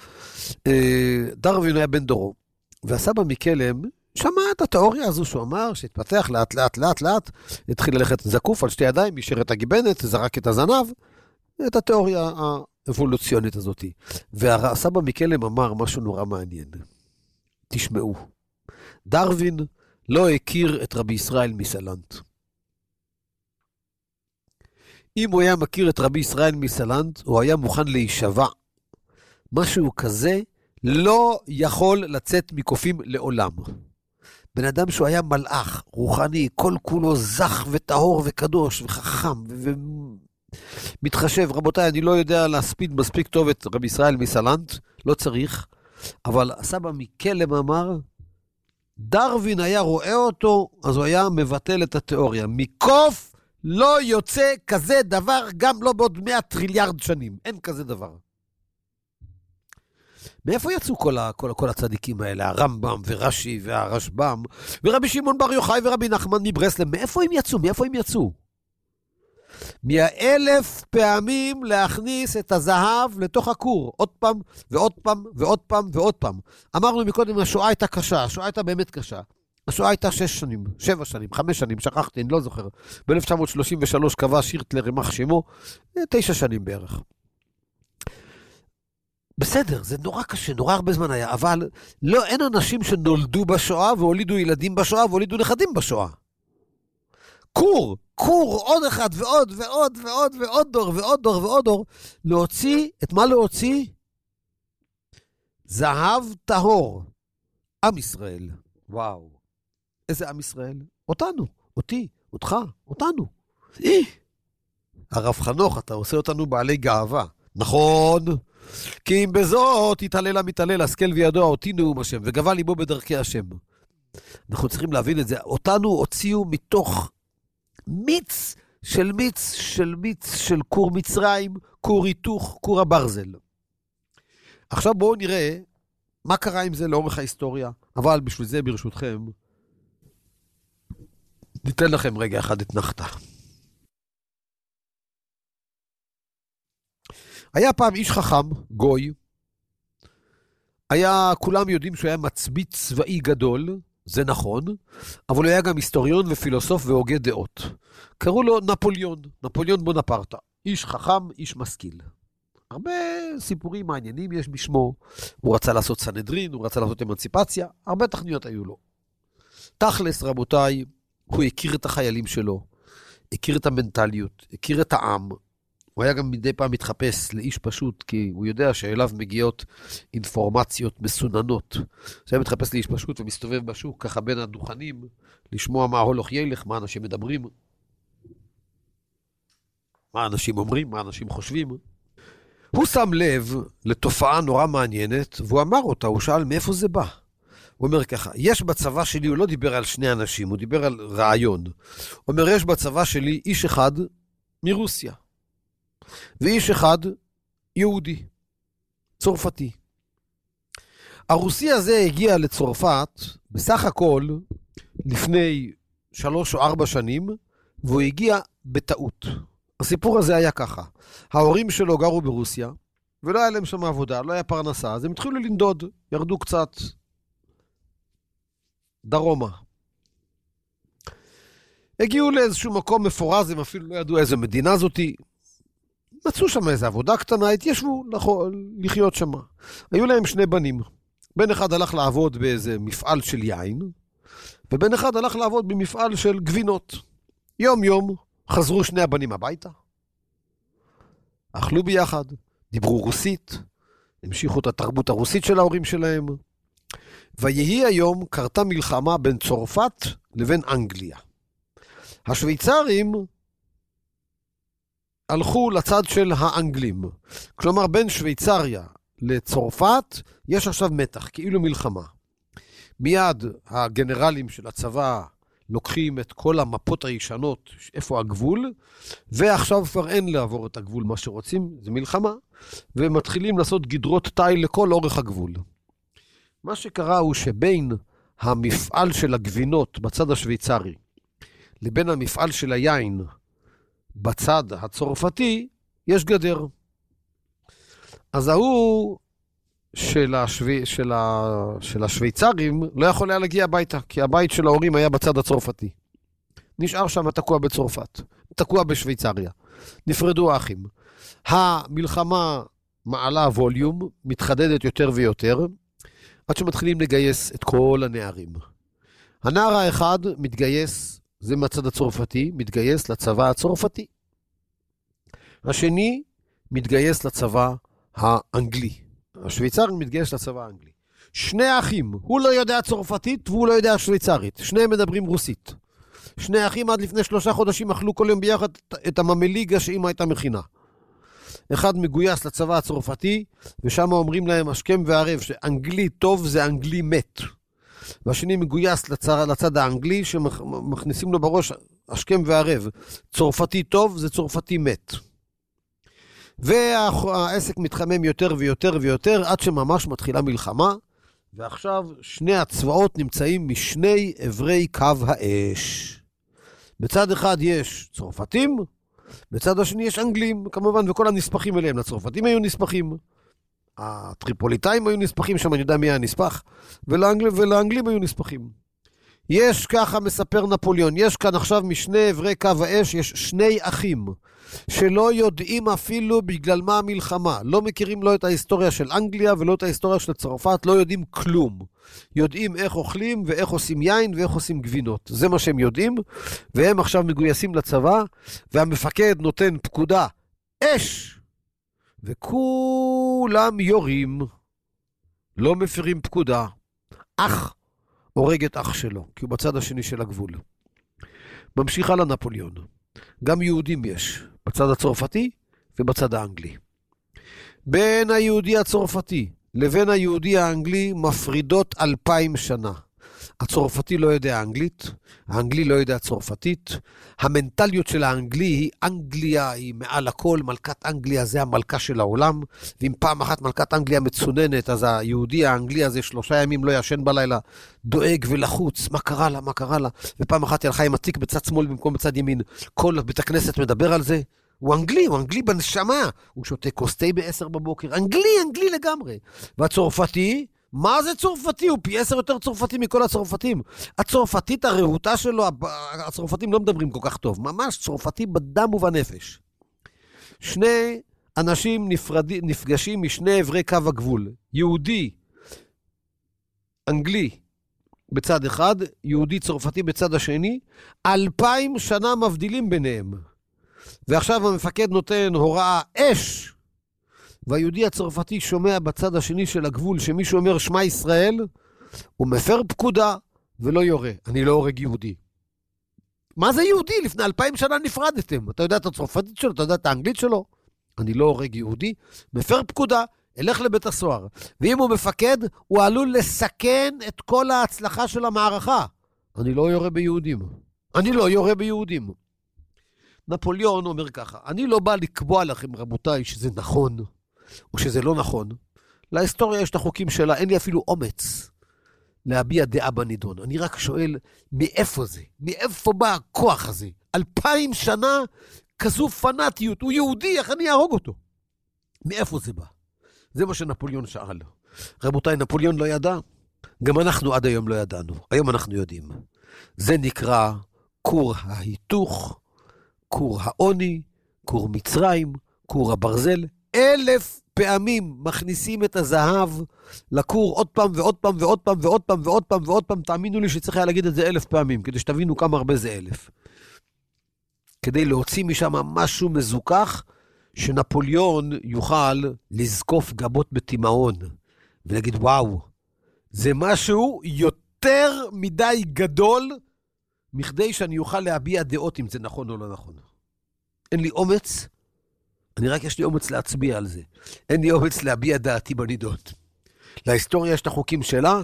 דרווין היה בן דורו, והסבא מקלם שמע את התיאוריה הזו שהוא אמר, שהתפתח לאט לאט לאט לאט, התחיל ללכת זקוף על שתי ידיים, ישר את הגיבנת, זרק את הזנב, את התיאוריה האבולוציונית הזאת. והסבא מקלם אמר משהו נורא מעניין. תשמעו, דרווין לא הכיר את רבי ישראל מסלנט. אם הוא היה מכיר את רבי ישראל מסלנט, הוא היה מוכן להישבע. משהו כזה לא יכול לצאת מקופים לעולם. בן אדם שהוא היה מלאך, רוחני, כל כולו זך וטהור וקדוש וחכם ומתחשב. רבותיי, אני לא יודע להספיד מספיק טוב את רבי ישראל מסלנט, לא צריך, אבל הסבא מקלם אמר, דרווין היה רואה אותו, אז הוא היה מבטל את התיאוריה. מקוף לא יוצא כזה דבר, גם לא בעוד מאה טריליארד שנים. אין כזה דבר. מאיפה יצאו כל, ה, כל, כל הצדיקים האלה? הרמב"ם ורש"י והרשב"ם ורבי שמעון בר יוחאי ורבי נחמן מברסלב. מאיפה הם יצאו? מאיפה הם יצאו? מהאלף פעמים להכניס את הזהב לתוך הכור. עוד פעם ועוד פעם ועוד פעם ועוד פעם. אמרנו מקודם, השואה הייתה קשה. השואה הייתה באמת קשה. השואה הייתה שש שנים, שבע שנים, חמש שנים, שכחתי, אני לא זוכר. ב-אלף תשע מאות שלושים ושלוש כבש היטלר יימח שמו, תשע שנים בערך. בסדר, זה נורא קשה, נורא הרבה זמן היה, אבל לא, אין אנשים שנולדו בשואה והולידו ילדים בשואה והולידו נכדים בשואה. קור, קור, עוד אחד ועוד ועוד ועוד ועוד דור ועוד דור ועוד דור. להוציא, את מה להוציא? זהב טהור. עם ישראל. וואו. איזה עם ישראל? אותנו, אותי, אותך, אותנו. הרב חנוך, אתה עושה אותנו בעלי גאווה. נכון, כי אם בזאת יתעלל המתעלל, השכל וידוע אותי נאום השם, וגבה ליבו בדרכי השם. אנחנו צריכים להבין את זה. אותנו הוציאו מתוך מיץ של מיץ של מיץ של קור מצרים, קור היתוך, קור הברזל. עכשיו בואו נראה מה קרה עם זה לאורך ההיסטוריה, אבל בשביל זה ברשותכם, ניתן לכם רגע אחד את נחתה. היה פעם איש חכם, גוי, היה, כולם יודעים שהוא היה מצביא צבאי גדול, זה נכון, אבל הוא היה גם היסטוריון ופילוסוף והוגה דעות. קראו לו נפוליאון, נפוליאון בונפרטה, איש חכם, איש משכיל. הרבה סיפורים מעניינים יש בשמו, הוא רצה לעשות סנהדרין, הוא רצה לעשות אמנציפציה, הרבה תכניות היו לו. תכלס רבותיי, הוא הכיר את החיילים שלו, הכיר את המנטליות, הכיר את העם, הוא היה גם מדי פעם מתחפש לאיש פשוט, כי הוא יודע שאליו מגיעות אינפורמציות מסוננות. הוא היה מתחפש לאיש פשוט ומסתובב בשוק, ככה בין הדוכנים, לשמוע מה הולך ילך, מה אנשים מדברים, מה אנשים אומרים, מה אנשים חושבים. הוא שם לב לתופעה נורא מעניינת, והוא אמר אותה, הוא שאל מאיפה זה בא. הוא אומר ככה, יש בצבא שלי, הוא לא דיבר על שני אנשים, הוא דיבר על רעיון. הוא אומר, יש בצבא שלי איש אחד מרוסיה. ואיש אחד יהודי, צורפתי. הרוסי הזה הגיע לצורפת בסך הכל לפני שלוש או ארבע שנים, והוא הגיע בטעות. הסיפור הזה היה ככה, ההורים שלו גרו ברוסיה, ולא היה להם שם עבודה, לא היה פרנסה, אז הם התחילו לנדוד, ירדו קצת דרומה. הגיעו לאיזשהו מקום מפורז, הם אפילו לא ידעו איזה מדינה זאתי, מצאו שם איזו עבודה קטנה, התיישבו לחיות שם. היו להם שני בנים. בן אחד הלך לעבוד באיזה מפעל של יין, ובן אחד הלך לעבוד במפעל של גבינות. יום יום חזרו שני הבנים הביתה, אכלו ביחד, דיברו רוסית, המשיכו את התרבות הרוסית של ההורים שלהם, ויהי היום קרתה מלחמה בין צרפת לבין אנגליה. השוויצרים הלכו לצד של האנגלים. כלומר, בין שוויצריה לצרפת יש עכשיו מתח, כאילו מלחמה. מיד הגנרלים של הצבא לוקחים את כל המפות הישנות, איפה הגבול, ועכשיו כבר אין לעבור את הגבול מה שרוצים, זה מלחמה, ומתחילים לעשות גדרות תיל לכל אורך הגבול. מה שקרה הוא שבין המפעל של הגבינות בצד השוויצרי, לבין המפעל של היין בצד הצרפתי, יש גדר. אז ההוא של, השו... של, ה... של השוויצרים לא יכול היה להגיע הביתה, כי הבית של ההורים היה בצד הצרפתי. נשאר שם תקוע בצרפת, תקוע בשוויצריה. נפרדו האחים. המלחמה מעלה ווליום, מתחדדת יותר ויותר, עד שמתחילים לגייס את כל הנערים. הנער האחד מתגייס, זה מהצד הצרפתי, מתגייס לצבא הצרפתי. השני מתגייס לצבא האנגלי. השוויצרי מתגייס לצבא האנגלי. שני האחים, הוא לא יודע צרפתית והוא לא יודע שוויצרית. שניהם מדברים רוסית. שני האחים עד לפני שלושה חודשים אכלו כל יום ביחד את הממליגה שאמא הייתה מכינה. אחד מגויס לצבא הצרפתי, ושם אומרים להם השכם והערב שאנגלי טוב זה אנגלי מת. והשני מגויס לצד, לצד האנגלי, שמכניסים לו בראש השכם והערב. צרפתי טוב זה צרפתי מת. והעסק מתחמם יותר ויותר ויותר, עד שממש מתחילה מלחמה, ועכשיו שני הצבאות נמצאים משני עברי קו האש. בצד אחד יש צרפתים, בצד השני יש אנגלים, כמובן, וכל הנספחים אליהם. לצרפתים היו נספחים, הטריפוליטאים היו נספחים, שם אני יודע מי היה נספח, ולאנגל, ולאנגלים היו נספחים. יש ככה, מספר נפוליאון, יש כאן עכשיו משני עברי קו האש, יש שני אחים, שלא יודעים אפילו בגלל מה המלחמה, לא מכירים לא את ההיסטוריה של אנגליה ולא את ההיסטוריה של צרפת, לא יודעים כלום. יודעים איך אוכלים ואיך עושים יין ואיך עושים גבינות. זה מה שהם יודעים, והם עכשיו מגויסים לצבא, והמפקד נותן פקודה, אש! וכולם יורים, לא מפרים פקודה. אח הורג את אח שלו, כי הוא בצד השני של הגבול. ממשיך הלאה נפוליאון. גם יהודים יש בצד הצרפתי ובצד האנגלי. בין היהודי הצרפתי לבין היהודי האנגלי מפרידות אלפיים שנה. הצרפתי לא יודע אנגלית, האנגלי לא יודע צרפתית, המנטליות של האנגלי היא אנגליה, היא מעל הכל, מלכת אנגליה זה המלכה של העולם, ואם פעם אחת מלכת אנגליה מצוננת, אז היהודי האנגלי הזה שלושה ימים לא ישן בלילה, דואג ולחוץ, מה קרה לה, מה קרה לה, ופעם אחת ילכה עם התיק בצד שמאל במקום בצד ימין, כל בית הכנסת מדבר על זה, הוא אנגלי, הוא אנגלי בנשמה, הוא שותה כוס תה בעשר בבוקר, אנגלי, אנגלי לגמרי, והצרפתי, מה זה צרפתי? הוא פי עשר יותר צרפתי מכל הצרפתים. הצרפתית הרהוטה שלו, הצרפתים לא מדברים כל כך טוב. ממש צרפתי בדם ובנפש. שני אנשים נפרדים, נפגשים משני עברי קו הגבול. יהודי, אנגלי בצד אחד, יהודי צרפתי בצד השני. אלפיים שנה מבדילים ביניהם. ועכשיו המפקד נותן הוראה אש. והיהודי הצרפתי שומע בצד השני של הגבול שמישהו אומר שמע ישראל, הוא מפר פקודה ולא יורה. אני לא הורג יהודי. מה זה יהודי? לפני אלפיים שנה נפרדתם. אתה יודע את הצרפתית שלו, אתה יודע את האנגלית שלו? אני לא הורג יהודי, מפר פקודה, אלך לבית הסוהר. ואם הוא מפקד, הוא עלול לסכן את כל ההצלחה של המערכה. אני לא יורה ביהודים. אני לא יורה ביהודים. נפוליאון אומר ככה, אני לא בא לקבוע לכם רבותיי שזה נכון, או שזה לא נכון. להיסטוריה יש את החוקים שלה, אין לי אפילו אומץ להביע דעה בנידון. אני רק שואל, מאיפה זה? מאיפה בא הכוח הזה? אלפיים שנה כזו פנאטיות, הוא יהודי, איך אני אהרוג אותו? מאיפה זה בא? זה מה שנפוליאון שאל. רבותיי, נפוליאון לא ידע? גם אנחנו עד היום לא ידענו. היום אנחנו יודעים. זה נקרא כור ההיתוך, כור העוני, כור מצרים, כור הברזל. אלף פעמים מכניסים את הזהב לכור עוד פעם ועוד פעם ועוד פעם ועוד פעם ועוד פעם ועוד פעם. תאמינו לי שצריך היה להגיד את זה אלף פעמים, כדי שתבינו כמה הרבה זה אלף. כדי להוציא משם משהו מזוכח, שנפוליאון יוכל לזקוף גבות בתימהון, ולהגיד וואו, זה משהו יותר מדי גדול, מכדי שאני אוכל להביע דעות אם זה נכון או לא נכון. אין לי אומץ, אני רק יש לי אומץ להצביע על זה. אין לי אומץ להביע דעתי בנידות. להיסטוריה יש את החוקים שלה.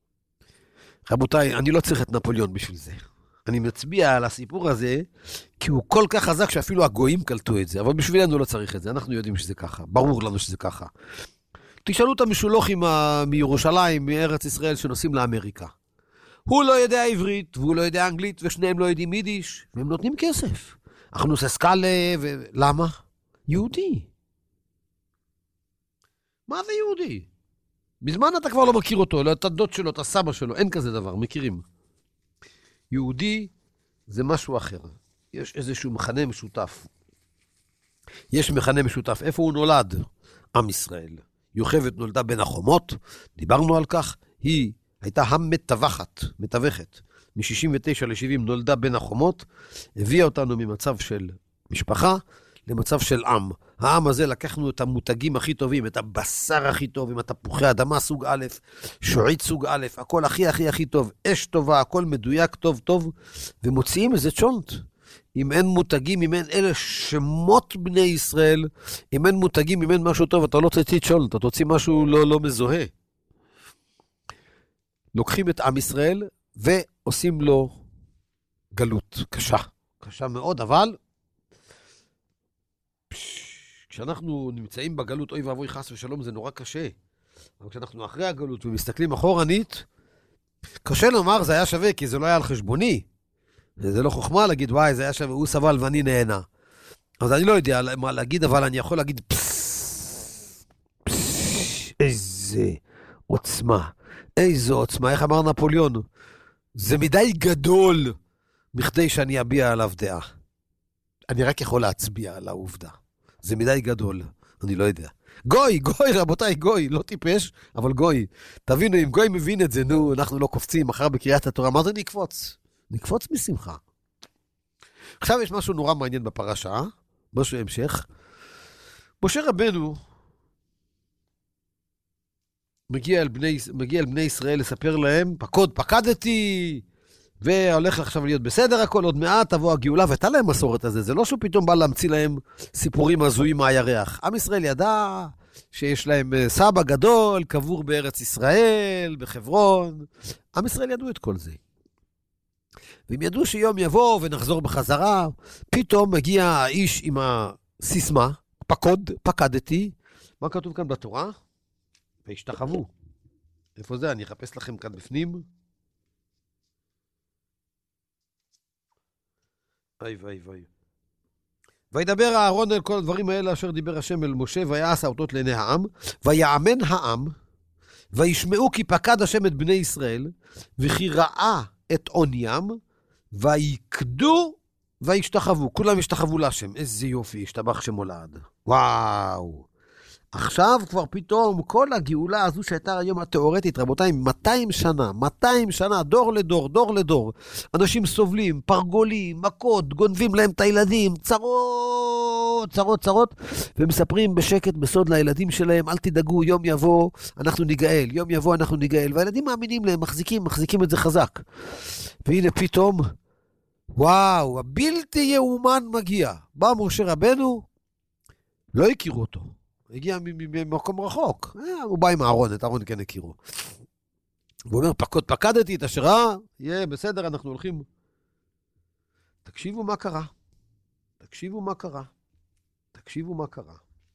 רבותיי, אני לא צריך את נפוליאון בשביל זה. אני מצביע על הסיפור הזה, כי הוא כל כך חזק שאפילו הגויים קלטו את זה, אבל בשבילנו לא צריך את זה, אנחנו יודעים שזה ככה, ברור לנו שזה ככה. תשאלו את המשולוחים מירושלים, מארץ ישראל, שנוסעים לאמריקה. הוא לא יודע עברית, והוא לא יודע אנגלית, ושניהם לא יודעים יידיש, והם נותנים כסף. אנחנו עושה סקאלה, ולמה? יהודי. מה זה יהודי? בזמן אתה כבר לא מכיר אותו, לא את הדוד שלו, את הסבא שלו, אין כזה דבר, מכירים. יהודי זה משהו אחר. יש איזשהו מכנה משותף. יש מכנה משותף. איפה הוא נולד? עם ישראל. יוכבד נולדה בין החומות, דיברנו על כך, היא הייתה המתווכת, מתווכת. מ-שישים ותשע ל-שבעים נולדה בין החומות, הביאה אותנו ממצב של משפחה למצב של עם. העם הזה לקחנו את המותגים הכי טובים, את הבשר הכי טוב, עם התפוחי אדמה סוג א', שועית סוג א', הכל הכי הכי הכי טוב, אש טובה, הכל מדויק טוב טוב, ומוציאים איזה צ'ונט. אם אין מותגים, אם אין אלה שמות בני ישראל, אם אין מותגים, אם אין משהו טוב, אתה לא תוציא צ'ונט, אתה תוציא משהו לא, לא מזוהה. לוקחים את עם ישראל ועושים לו גלות קשה. קשה מאוד, אבל כשאנחנו נמצאים בגלות, אוי ואבוי חס ושלום, זה נורא קשה. אבל כשאנחנו אחרי הגלות ומסתכלים אחורנית, קשה לומר זה היה שווה, כי זה לא היה על חשבוני. זה לא חוכמה להגיד, וואי, זה היה שווה, הוא סבל ואני נהנה. אז אני לא יודע מה להגיד, אבל אני יכול להגיד, פסס, פסס, איזה עוצמה, איזו עוצמה, איך אמר נפוליאון? זה מדי גדול, מכדי שאני אביע עליו דעה. אני רק יכול להצביע על העובדה. זה מדי גדול, אני לא יודע. גוי, גוי, רבותיי, גוי, לא טיפש, אבל גוי. תבינו, אם גוי מבין את זה, נו, אנחנו לא קופצים מחר בקריאת התורה, מה זה נקפוץ? נקפוץ משמחה. עכשיו יש משהו נורא מעניין בפרשה, משהו המשך. משה רבנו מגיע אל בני, מגיע אל בני ישראל לספר להם, פקוד, פקדתי, והולך עכשיו להיות בסדר הכל, עוד מעט תבוא הגאולה, והייתה להם מסורת הזה, זה לא שהוא פתאום בא להמציא להם סיפורים הזויים מהירח. עם ישראל ידע שיש להם סבא גדול, קבור בארץ ישראל, בחברון. עם ישראל ידעו את כל זה. והם ידעו שיום יבוא ונחזור בחזרה, פתאום מגיע האיש עם הסיסמה, פקוד, פקדתי. מה כתוב כאן בתורה? והשתחוו. איפה זה? אני אחפש לכם כאן בפנים. איי ואי ואי. וידבר אהרון על כל הדברים האלה אשר דיבר השם אל משה, ויעש האותות לעיני העם, ויאמן העם, וישמעו כי פקד השם את בני ישראל, וכי ראה את עוניים, ויקדו וישתחוו. כולם ישתחוו להשם. איזה יופי, השתבח שמולד. וואו. עכשיו כבר פתאום כל הגאולה הזו שהייתה היום התיאורטית, רבותיי, מאתיים שנה, מאתיים שנה, דור לדור, דור לדור. אנשים סובלים, פרגולים, מכות, גונבים להם את הילדים, צרות, צרות, צרות, ומספרים בשקט בסוד לילדים שלהם, אל תדאגו, יום יבוא, אנחנו ניגאל, יום יבוא, אנחנו ניגאל, והילדים מאמינים להם, מחזיקים, מחזיקים את זה חזק. והנה פתאום, וואו, הבלתי יאומן מגיע. בא משה רבנו, לא הכירו אותו. הגיע ממקום רחוק. הוא בא עם אהרון, את אהרון כן הכירו. הוא אומר, פקדתי את אשרה, יהיה בסדר, אנחנו הולכים. תקשיבו מה קרה. תקשיבו מה קרה. תקשיבו מה קרה.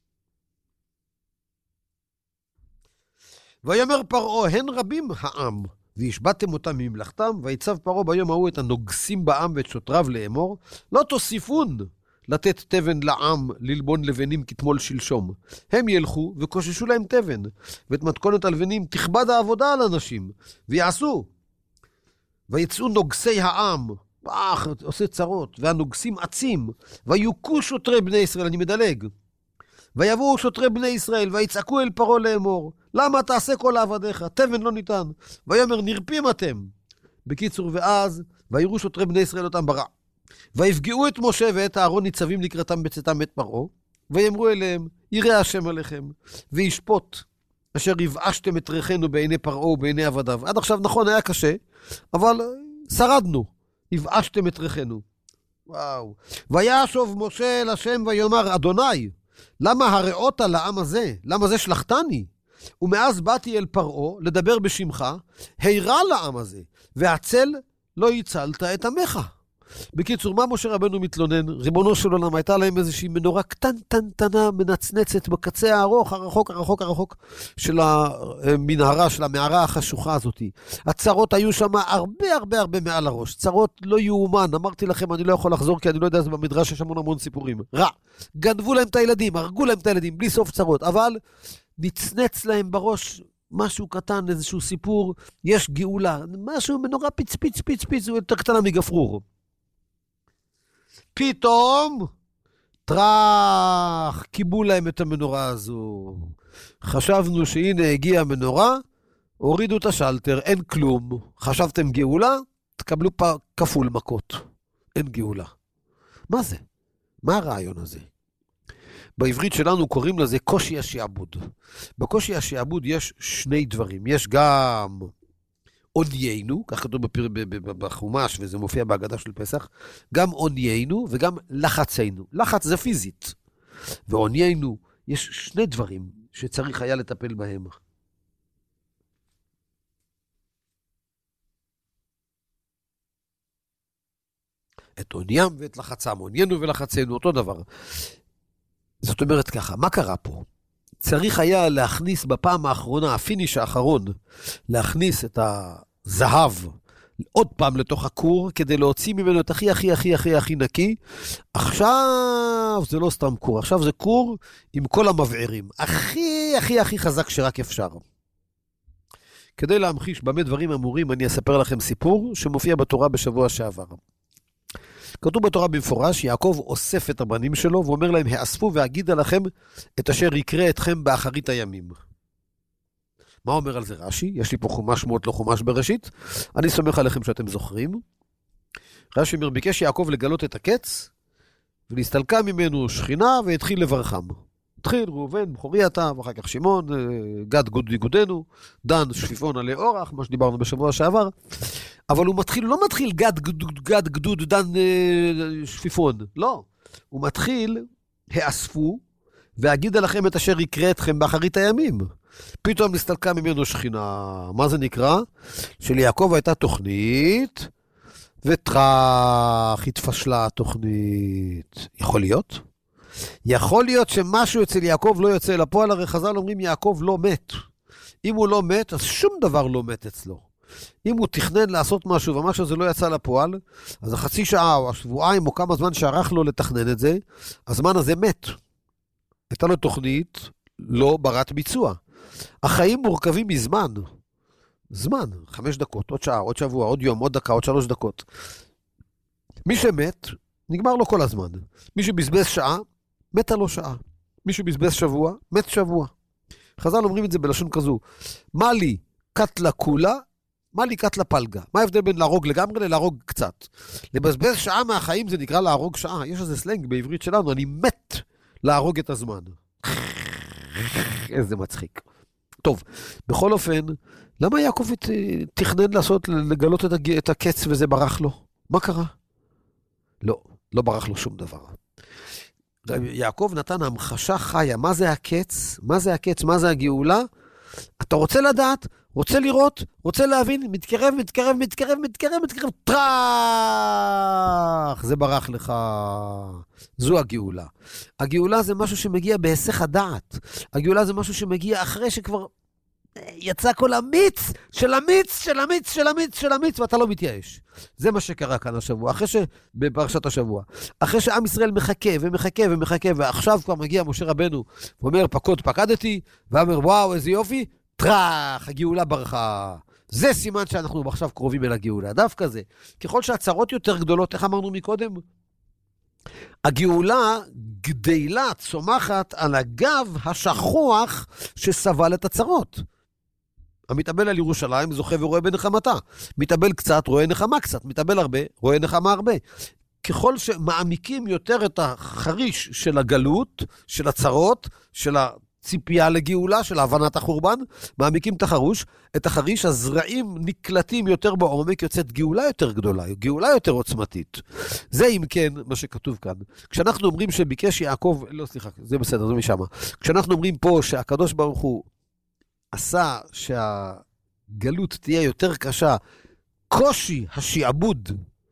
ויאמר פרעה, הן רבים העם, והשבתם אותם ממלכתם, ויצב פרעה ביום ההוא את הנוגסים בעם ואת שוטריו לאמור, לא תוסיפון לתת תבן לעם ללבון לבנים כתמול שלשום. הם ילכו וקוששו להם תבן, ואת מתכונת הלבנים תכבד העבודה על אנשים, ויעשו. ויצאו נוגסי העם, פח, עושה צרות, והנוגסים עצים, ויוכו שוטרי בני ישראל, אני מדלג. ויבואו שוטרי בני ישראל, ויצעקו אל פרעה לאמור, למה תעשה כל עבדיך? תבן לא ניתן. ויאמר, נרפים אתם. בקיצור, ואז, ויראו שוטרי בני ישראל אותם ברע. ויפגעו את משה ואת אהרון ניצבים לקראתם בצאתם את פרעה, ויאמרו אליהם, יראה השם עליכם, וישפוט, אשר יבאשתם את ריחנו בעיני פרעה ובעיני עבדיו. עד עכשיו נכון היה קשה, אבל שרדנו, יבאשתם את ריחנו. וואו. וישוב משה אל השם ויאמר, אדוני, למה הרעות על העם הזה? למה זה שלחתני? ומאז באתי אל פרעה לדבר בשמך, הירא לעם הזה, והצל לא יצלת את עמך. בקיצור, מה משה רבנו מתלונן? ריבונו של עולם, הייתה להם איזושהי מנורה קטנטנטנה מנצנצת בקצה הארוך, הרחוק, הרחוק, הרחוק של המנהרה, של המערה החשוכה הזאת. הצרות היו שם הרבה הרבה הרבה מעל הראש. צרות לא יאומן. אמרתי לכם, אני לא יכול לחזור כי אני לא יודע, זה במדרש יש המון המון סיפורים. רע. גנבו להם את הילדים, הרגו להם את הילדים, בלי סוף צרות. אבל נצנץ להם בראש משהו קטן, איזשהו סיפור, יש גאולה. משהו מנורה פיץ פיץ פיץ פיץ, הוא יותר קטנה מגפרור. פתאום, טרח, קיבלו להם את המנורה הזו. חשבנו שהנה הגיעה המנורה, הורידו את השלטר, אין כלום. חשבתם גאולה? תקבלו פה כפול מכות. אין גאולה. מה זה? מה הרעיון הזה? בעברית שלנו קוראים לזה קושי השעבוד. בקושי השעבוד יש שני דברים. יש גם עוניינו, כך כתוב בחומש, וזה מופיע בהגדה של פסח, גם עוניינו וגם לחצנו. לחץ זה פיזית. ועוניינו, יש שני דברים שצריך היה לטפל בהם. את עוניים ואת לחצם. עוניינו ולחצנו, אותו דבר. זאת אומרת ככה, מה קרה פה? צריך היה להכניס בפעם האחרונה, הפיניש האחרון, להכניס את הזהב עוד פעם לתוך הכור, כדי להוציא ממנו את הכי הכי הכי הכי הכי נקי. עכשיו זה לא סתם כור, עכשיו זה כור עם כל המבעירים. הכי הכי הכי חזק שרק אפשר. כדי להמחיש במה דברים אמורים, אני אספר לכם סיפור שמופיע בתורה בשבוע שעבר. כתוב בתורה במפורש, יעקב אוסף את הבנים שלו, ואומר להם, האספו והגידה לכם את אשר יקרה אתכם באחרית הימים. מה אומר על זה רש"י? יש לי פה חומש שמות, לא חומש בראשית. אני סומך עליכם שאתם זוכרים. רש"י אומר, ביקש יעקב לגלות את הקץ, ונסתלקה ממנו שכינה והתחיל לברכם. התחיל ראובן, בכורי אתה, ואחר כך שמעון, גד גוד יגודנו, דן שפיפון עלי אורח, מה שדיברנו בשבוע שעבר, אבל הוא מתחיל, הוא לא מתחיל גד גדוד, גד גדוד, דן שפיפון, לא. הוא מתחיל, האספו, ואגידה לכם את אשר יקרה אתכם באחרית הימים. פתאום נסתלקה ממנו שכינה. מה זה נקרא? שליעקב הייתה תוכנית, וטרח התפשלה התוכנית. יכול להיות? יכול להיות שמשהו אצל יעקב לא יוצא לפועל, הרי חז"ל אומרים יעקב לא מת. אם הוא לא מת, אז שום דבר לא מת אצלו. אם הוא תכנן לעשות משהו ומשהו זה לא יצא לפועל, אז החצי שעה או השבועיים או כמה זמן שערך לו לתכנן את זה, הזמן הזה מת. הייתה לו תוכנית לא ברת ביצוע. החיים מורכבים מזמן. זמן, חמש דקות, עוד שעה, עוד שבוע, עוד יום, עוד דקה, עוד שלוש דקות. מי שמת, נגמר לו כל הזמן. מי שבזבז שעה, מתה לו שעה. מי שבזבז שבוע, מת שבוע. חז"ל אומרים את זה בלשון כזו. מה לי קטלה כולה, מה לי קטלה פלגה. מה ההבדל בין להרוג לגמרי ללהרוג קצת? לבזבז שעה מהחיים זה נקרא להרוג שעה. יש איזה סלנג בעברית שלנו, אני מת להרוג את הזמן. איזה מצחיק. טוב, בכל אופן, למה יעקב תכנן לעשות, לגלות את הקץ וזה ברח לו? מה קרה? לא, לא ברח לו שום דבר. יעקב נתן המחשה חיה, מה זה הקץ? מה זה הקץ? מה זה הגאולה? אתה רוצה לדעת? רוצה לראות? רוצה להבין? מתקרב, מתקרב, מתקרב, מתקרב, מתקרב, טרח! זה ברח לך. זו הגאולה. הגאולה זה משהו שמגיע בהיסח הדעת. הגאולה זה משהו שמגיע אחרי שכבר יצא כל המיץ של המיץ, של המיץ, של המיץ, של המיץ, ואתה לא מתייאש. זה מה שקרה כאן השבוע, אחרי שבפרשת השבוע. אחרי שעם ישראל מחכה ומחכה ומחכה, ועכשיו כבר מגיע משה רבנו, ואומר, פקוד פקדתי, ואומר, וואו, איזה יופי, טרח, הגאולה ברכה. זה סימן שאנחנו עכשיו קרובים אל הגאולה, דווקא זה. ככל שהצרות יותר גדולות, איך אמרנו מקודם? הגאולה גדלה, צומחת על הגב השכוח שסבל את הצרות. המתאבל על ירושלים זוכה ורואה בנחמתה. מתאבל קצת, רואה נחמה קצת. מתאבל הרבה, רואה נחמה הרבה. ככל שמעמיקים יותר את החריש של הגלות, של הצרות, של הציפייה לגאולה, של הבנת החורבן, מעמיקים את החרוש, את החריש, הזרעים נקלטים יותר בעומק, יוצאת גאולה יותר גדולה, גאולה יותר עוצמתית. זה אם כן מה שכתוב כאן. כשאנחנו אומרים שביקש יעקב, לא סליחה, זה בסדר, זה משמה. כשאנחנו אומרים פה שהקדוש ברוך הוא עשה שהגלות תהיה יותר קשה, קושי השעבוד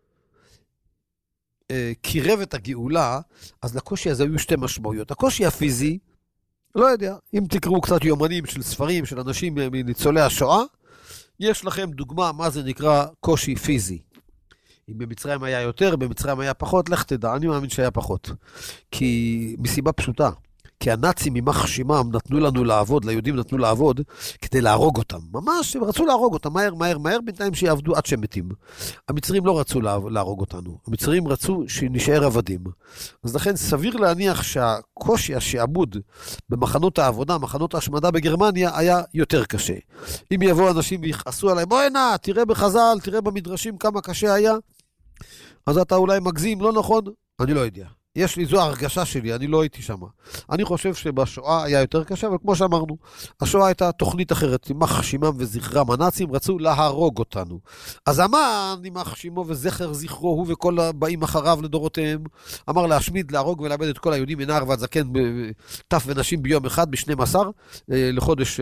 אה, קירב את הגאולה, אז לקושי הזה היו שתי משמעויות. הקושי הפיזי, לא יודע, אם תקראו קצת יומנים של ספרים, של אנשים מניצולי השואה, יש לכם דוגמה מה זה נקרא קושי פיזי. אם במצרים היה יותר, במצרים היה פחות, לך תדע, אני מאמין שהיה פחות. כי מסיבה פשוטה, כי הנאצים ממח שימם נתנו לנו לעבוד, ליהודים נתנו לעבוד, כדי להרוג אותם. ממש, הם רצו להרוג אותם, מהר, מהר, מהר, בינתיים שיעבדו עד שהם מתים. המצרים לא רצו להרוג אותנו, המצרים רצו שנשאר עבדים. אז לכן סביר להניח שהקושי, השעבוד במחנות העבודה, מחנות ההשמדה בגרמניה, היה יותר קשה. אם יבואו אנשים ויחסו עליהם, בוא הנה, תראה בחז"ל, תראה במדרשים כמה קשה היה, אז אתה אולי מגזים, לא נכון? אני לא יודע. יש לי, זו הרגשה שלי, אני לא הייתי שם. אני חושב שבשואה היה יותר קשה, אבל כמו שאמרנו, השואה הייתה תוכנית אחרת, יימח שמם וזכרם, הנאצים רצו להרוג אותנו. אז המן, יימח שמו וזכר זכרו, הוא וכל הבאים אחריו לדורותיהם, אמר להשמיד, להרוג ולאבד את כל היהודים מנער ועד זקן, טף ונשים ביום אחד, ב-שנים עשר לחודש,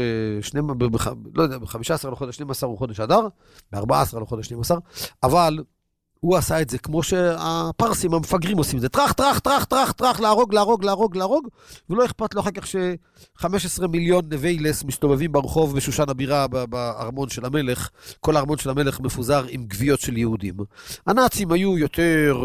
לא יודע, ב-חמישה עשר לחודש, שנים עשר הוא חודש אדר, ב-ארבעה עשר לחודש, שנים עשר, אבל הוא עשה את זה כמו שהפרסים המפגרים עושים את זה, טרח, טרח, טרח, טרח, טרח, להרוג, להרוג, להרוג, להרוג, ולא אכפת לו אחר כך ש-חמישה עשר מיליון נבי לס מסתובבים ברחוב בשושן הבירה בארמון של המלך, כל הארמון של המלך מפוזר עם גוויות של יהודים. הנאצים היו יותר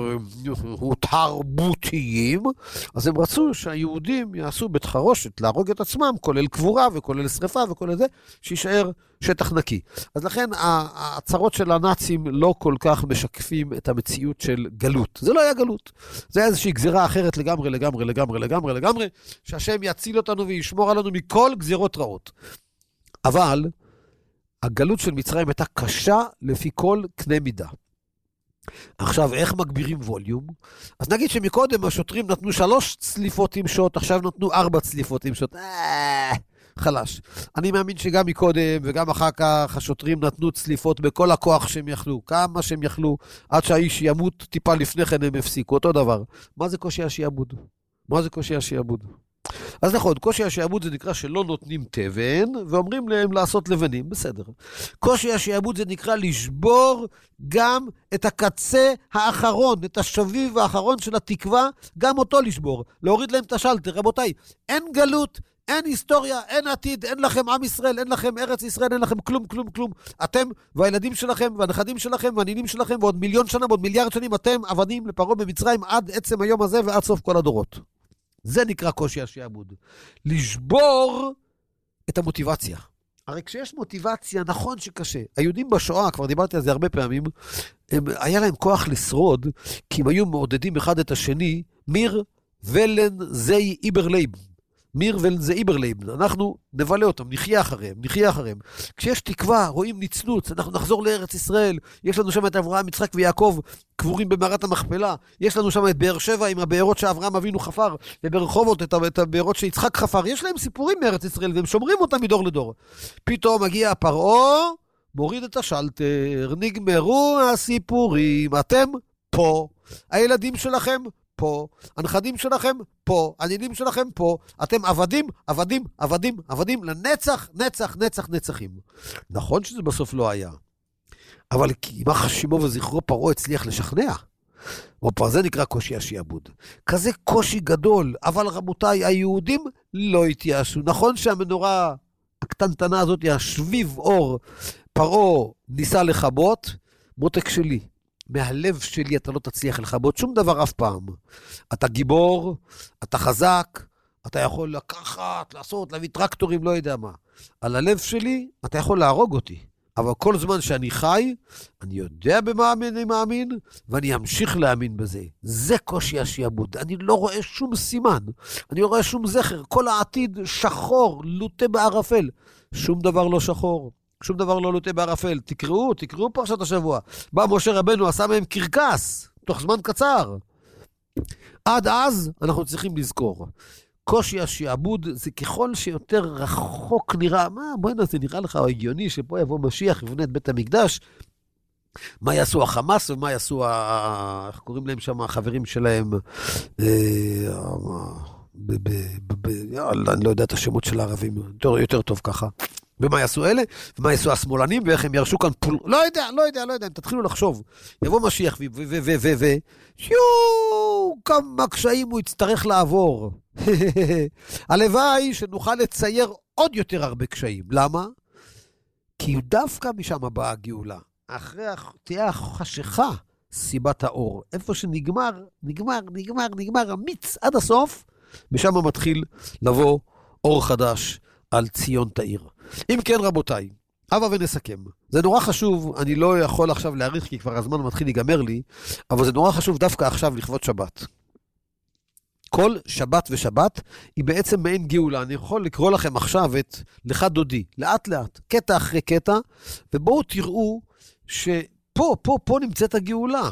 תרבותיים, אז הם רצו שהיהודים יעשו בית חרושת, להרוג את עצמם, כולל קבורה וכולל שריפה וכולל זה, שישאר שטח נקי. אז לכן הצרות של הנאצים לא כל כך משקפים את המציאות של גלות. זה לא היה גלות. זה היה איזושהי גזירה אחרת לגמרי, לגמרי, לגמרי, לגמרי, לגמרי, שהשם יציל אותנו וישמור עלינו מכל גזירות רעות. אבל הגלות של מצרים הייתה קשה לפי כל קנה מידה. עכשיו, איך מגבירים ווליום? אז נגיד שמקודם השוטרים נתנו שלוש צליפות עם שוט, עכשיו נתנו ארבע צליפות עם שוט. אה, חלש. אני מאמין שגם מקודם וגם אחר כך השוטרים נתנו צליפות בכל הכוח שהם יכלו, כמה שהם יכלו, עד שהאיש ימות טיפה לפני כן הם הפסיקו, אותו דבר. מה זה קושי השיעבוד? מה זה קושי השיעבוד? אז נכון, קושי השיעבוד זה נקרא שלא נותנים תבן, ואומרים להם לעשות לבנים, בסדר. קושי השיעבוד זה נקרא לשבור גם את הקצה האחרון, את השביב האחרון של התקווה, גם אותו לשבור, להוריד להם את השלטר. רבותיי, אין גלות, אין היסטוריה, אין עתיד, אין לכם עם ישראל, אין לכם ארץ ישראל, אין לכם כלום, כלום, כלום. אתם והילדים שלכם והנכדים שלכם והנינים שלכם ועוד מיליון שנה ועוד מיליארד שנים, אתם עבדים לפרעה במצרים עד עצם היום הזה ועד סוף כל הדורות. זה נקרא קושי השיעבוד. לשבור את המוטיבציה. הרי כשיש מוטיבציה, נכון שקשה. היהודים בשואה, כבר דיברתי על זה הרבה פעמים, הם, היה להם כוח לשרוד, כי הם היו מעודדים אחד את השני, מיר ולן זי איברלייב. מיר ולן זי איברלייב. אנחנו נבלה אותם, נחיה אחריהם, נחיה אחריהם. כשיש תקווה, רואים ניצנוץ, אנחנו נחזור לארץ ישראל, יש לנו שם את אברהם, יצחק ויעקב, קבורים במערת המכפלה, יש לנו שם את באר שבע עם הבארות שאברהם אבינו חפר, וברחובות את, את הבארות שיצחק חפר, יש להם סיפורים מארץ ישראל, והם שומרים אותם מדור לדור. פתאום מגיע פרעה, מוריד את השלטר, נגמרו הסיפורים, אתם פה, הילדים שלכם פה, הנכדים שלכם פה, הנינים שלכם פה, אתם עבדים, עבדים, עבדים, עבדים, לנצח, נצח, נצח, נצחים. נכון שזה בסוף לא היה, אבל יימח שמו וזכרו, פרעה הצליח לשכנע. ופה זה נקרא קושי השיעבוד. כזה קושי גדול, אבל רבותיי, היהודים לא התייאשו. נכון שהמנורה הקטנטנה הזאת, השביב אור, פרעה ניסה לחבות, מותק שלי. מהלב שלי אתה לא תצליח לחבות שום דבר אף פעם. אתה גיבור, אתה חזק, אתה יכול לקחת, לעשות, להביא טרקטורים, לא יודע מה. על הלב שלי אתה יכול להרוג אותי. אבל כל זמן שאני חי, אני יודע במה אני מאמין, ואני אמשיך להאמין בזה. זה קושי השיעבוד. אני לא רואה שום סימן, אני לא רואה שום זכר. כל העתיד שחור, לוטה בערפל. שום דבר לא שחור. שום דבר לא לוטה בערפל. תקראו, תקראו פרשת השבוע. בא משה רבנו, עשה מהם קרקס, תוך זמן קצר. עד אז אנחנו צריכים לזכור. קושי השיעבוד זה ככל שיותר רחוק נראה, מה, בואי נעשה, נראה לך הגיוני שפה יבוא משיח, יבנה את בית המקדש, מה יעשו החמאס ומה יעשו, איך קוראים להם שם, החברים שלהם, אני לא יודע את השמות של הערבים, יותר טוב ככה. ומה יעשו אלה, ומה יעשו השמאלנים, ואיך הם ירשו כאן פול... לא יודע, לא יודע, לא יודע, תתחילו לחשוב. יבוא משיח, ו... ו... ו... ו... ו... שיו, כמה קשיים הוא יצטרך לעבור. הלוואי שנוכל לצייר עוד יותר הרבה קשיים. למה? כי דווקא משם באה הגאולה. אחרי תהיה החשיכה, סיבת האור. איפה שנגמר, נגמר, נגמר, נגמר, המיץ עד הסוף, משם מתחיל לבוא אור חדש על ציון תאיר. אם כן רבותיי, הבה ונסכם. זה נורא חשוב, אני לא יכול עכשיו להאריך כי כבר הזמן מתחיל להיגמר לי, אבל זה נורא חשוב דווקא עכשיו לכבוד שבת. כל שבת ושבת היא בעצם מעין גאולה. אני יכול לקרוא לכם עכשיו את לך דודי, לאט לאט, קטע אחרי קטע, ובואו תראו שפה, פה, פה נמצאת הגאולה.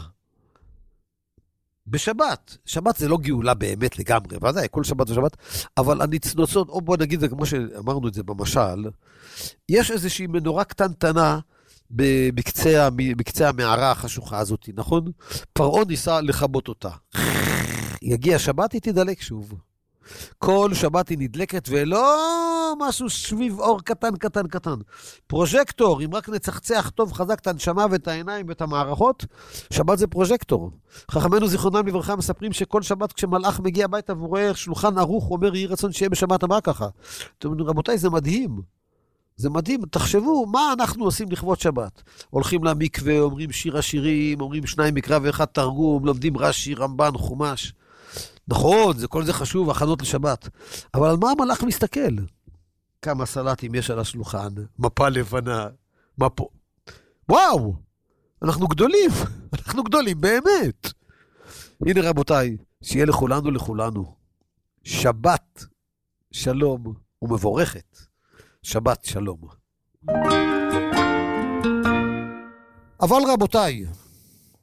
בשבת, שבת זה לא גאולה באמת לגמרי, וזה כל שבת ושבת, אבל הנצנוצות, או בוא נגיד זה כמו שאמרנו את זה במשל, יש איזושהי מנורה קטנטנה בקצה, בקצה המערה החשוכה הזאת, נכון? פרעה ניסה לחבות אותה. יגיע שבת, היא תדלק שוב. כל שבת היא נדלקת ולא משהו שביב אור קטן קטן קטן. פרוז'קטור, אם רק נצחצח טוב חזק את הנשמה ואת העיניים ואת המערכות, שבת זה פרוז'קטור. חכמינו זיכרונם לברכה מספרים שכל שבת כשמלאך מגיע הביתה והוא רואה שולחן ערוך, הוא אומר יהי רצון שיהיה בשבת הבאה ככה. אתם אומרים, רבותיי, זה מדהים. זה מדהים, תחשבו מה אנחנו עושים לכבוד שבת. הולכים למקווה, אומרים שיר השירים, אומרים שניים מקרא ואחד תרגום, לומדים רש"י, רמב"ן, חומש. נכון, זה כל זה חשוב, הכנות לשבת. אבל על מה המלאך מסתכל? כמה סלטים יש על השולחן, מפה לבנה, מפה. וואו, אנחנו גדולים, אנחנו גדולים באמת. הנה רבותיי, שיהיה לכולנו לכולנו. שבת שלום ומבורכת. שבת שלום. אבל רבותיי,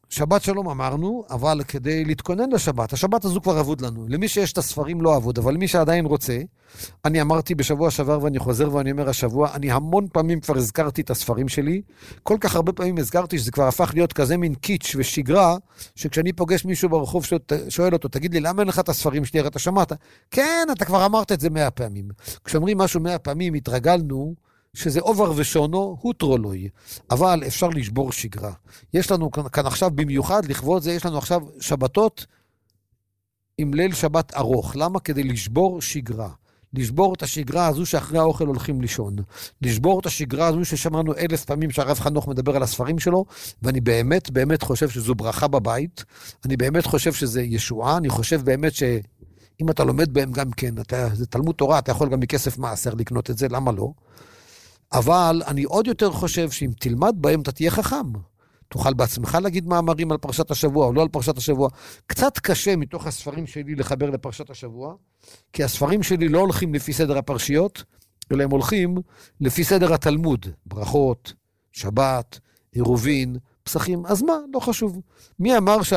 שבת שלום אמרנו, אבל כדי להתכונן לשבת, השבת הזו כבר עבוד לנו. למי שיש את הספרים לא עבוד, אבל למי שעדיין רוצה, אני אמרתי בשבוע שעבר ואני חוזר ואני אומר השבוע, אני המון פעמים כבר הזכרתי את הספרים שלי, כל כך הרבה פעמים הזכרתי שזה כבר הפך להיות כזה מין קיץ' ושגרה, שכשאני פוגש מישהו ברחוב שואל אותו, תגיד לי, למה אין לך את הספרים שלי? אתה שמעת? כן, אתה כבר אמרת את זה מאה פעמים. כשאומרים משהו מאה פעמים, התרגלנו, שזה עובר ושונו, הוא טרולוי. אבל אפשר לשבור שגרה. יש לנו כאן, כאן עכשיו במיוחד, לכבוד זה, יש לנו עכשיו שבתות עם ליל שבת ארוך. למה? כדי לשבור שגרה. לשבור את השגרה הזו שאחרי האוכל הולכים לישון. לשבור את השגרה הזו ששמענו אלף פעמים שהרב חנוך מדבר על הספרים שלו, ואני באמת, באמת חושב שזו ברכה בבית. אני באמת חושב שזה ישועה. אני חושב באמת שאם אתה לומד בהם גם כן, אתה, זה תלמוד תורה, אתה יכול גם מכסף מעשר לקנות את זה, למה לא? אבל אני עוד יותר חושב שאם תלמד בהם אתה תהיה חכם. תוכל בעצמך להגיד מאמרים על פרשת השבוע או לא על פרשת השבוע. קצת קשה מתוך הספרים שלי לחבר לפרשת השבוע, כי הספרים שלי לא הולכים לפי סדר הפרשיות, אלא הם הולכים לפי סדר התלמוד. ברכות, שבת, עירובין, פסחים. אז מה? לא חשוב. מי אמר ש...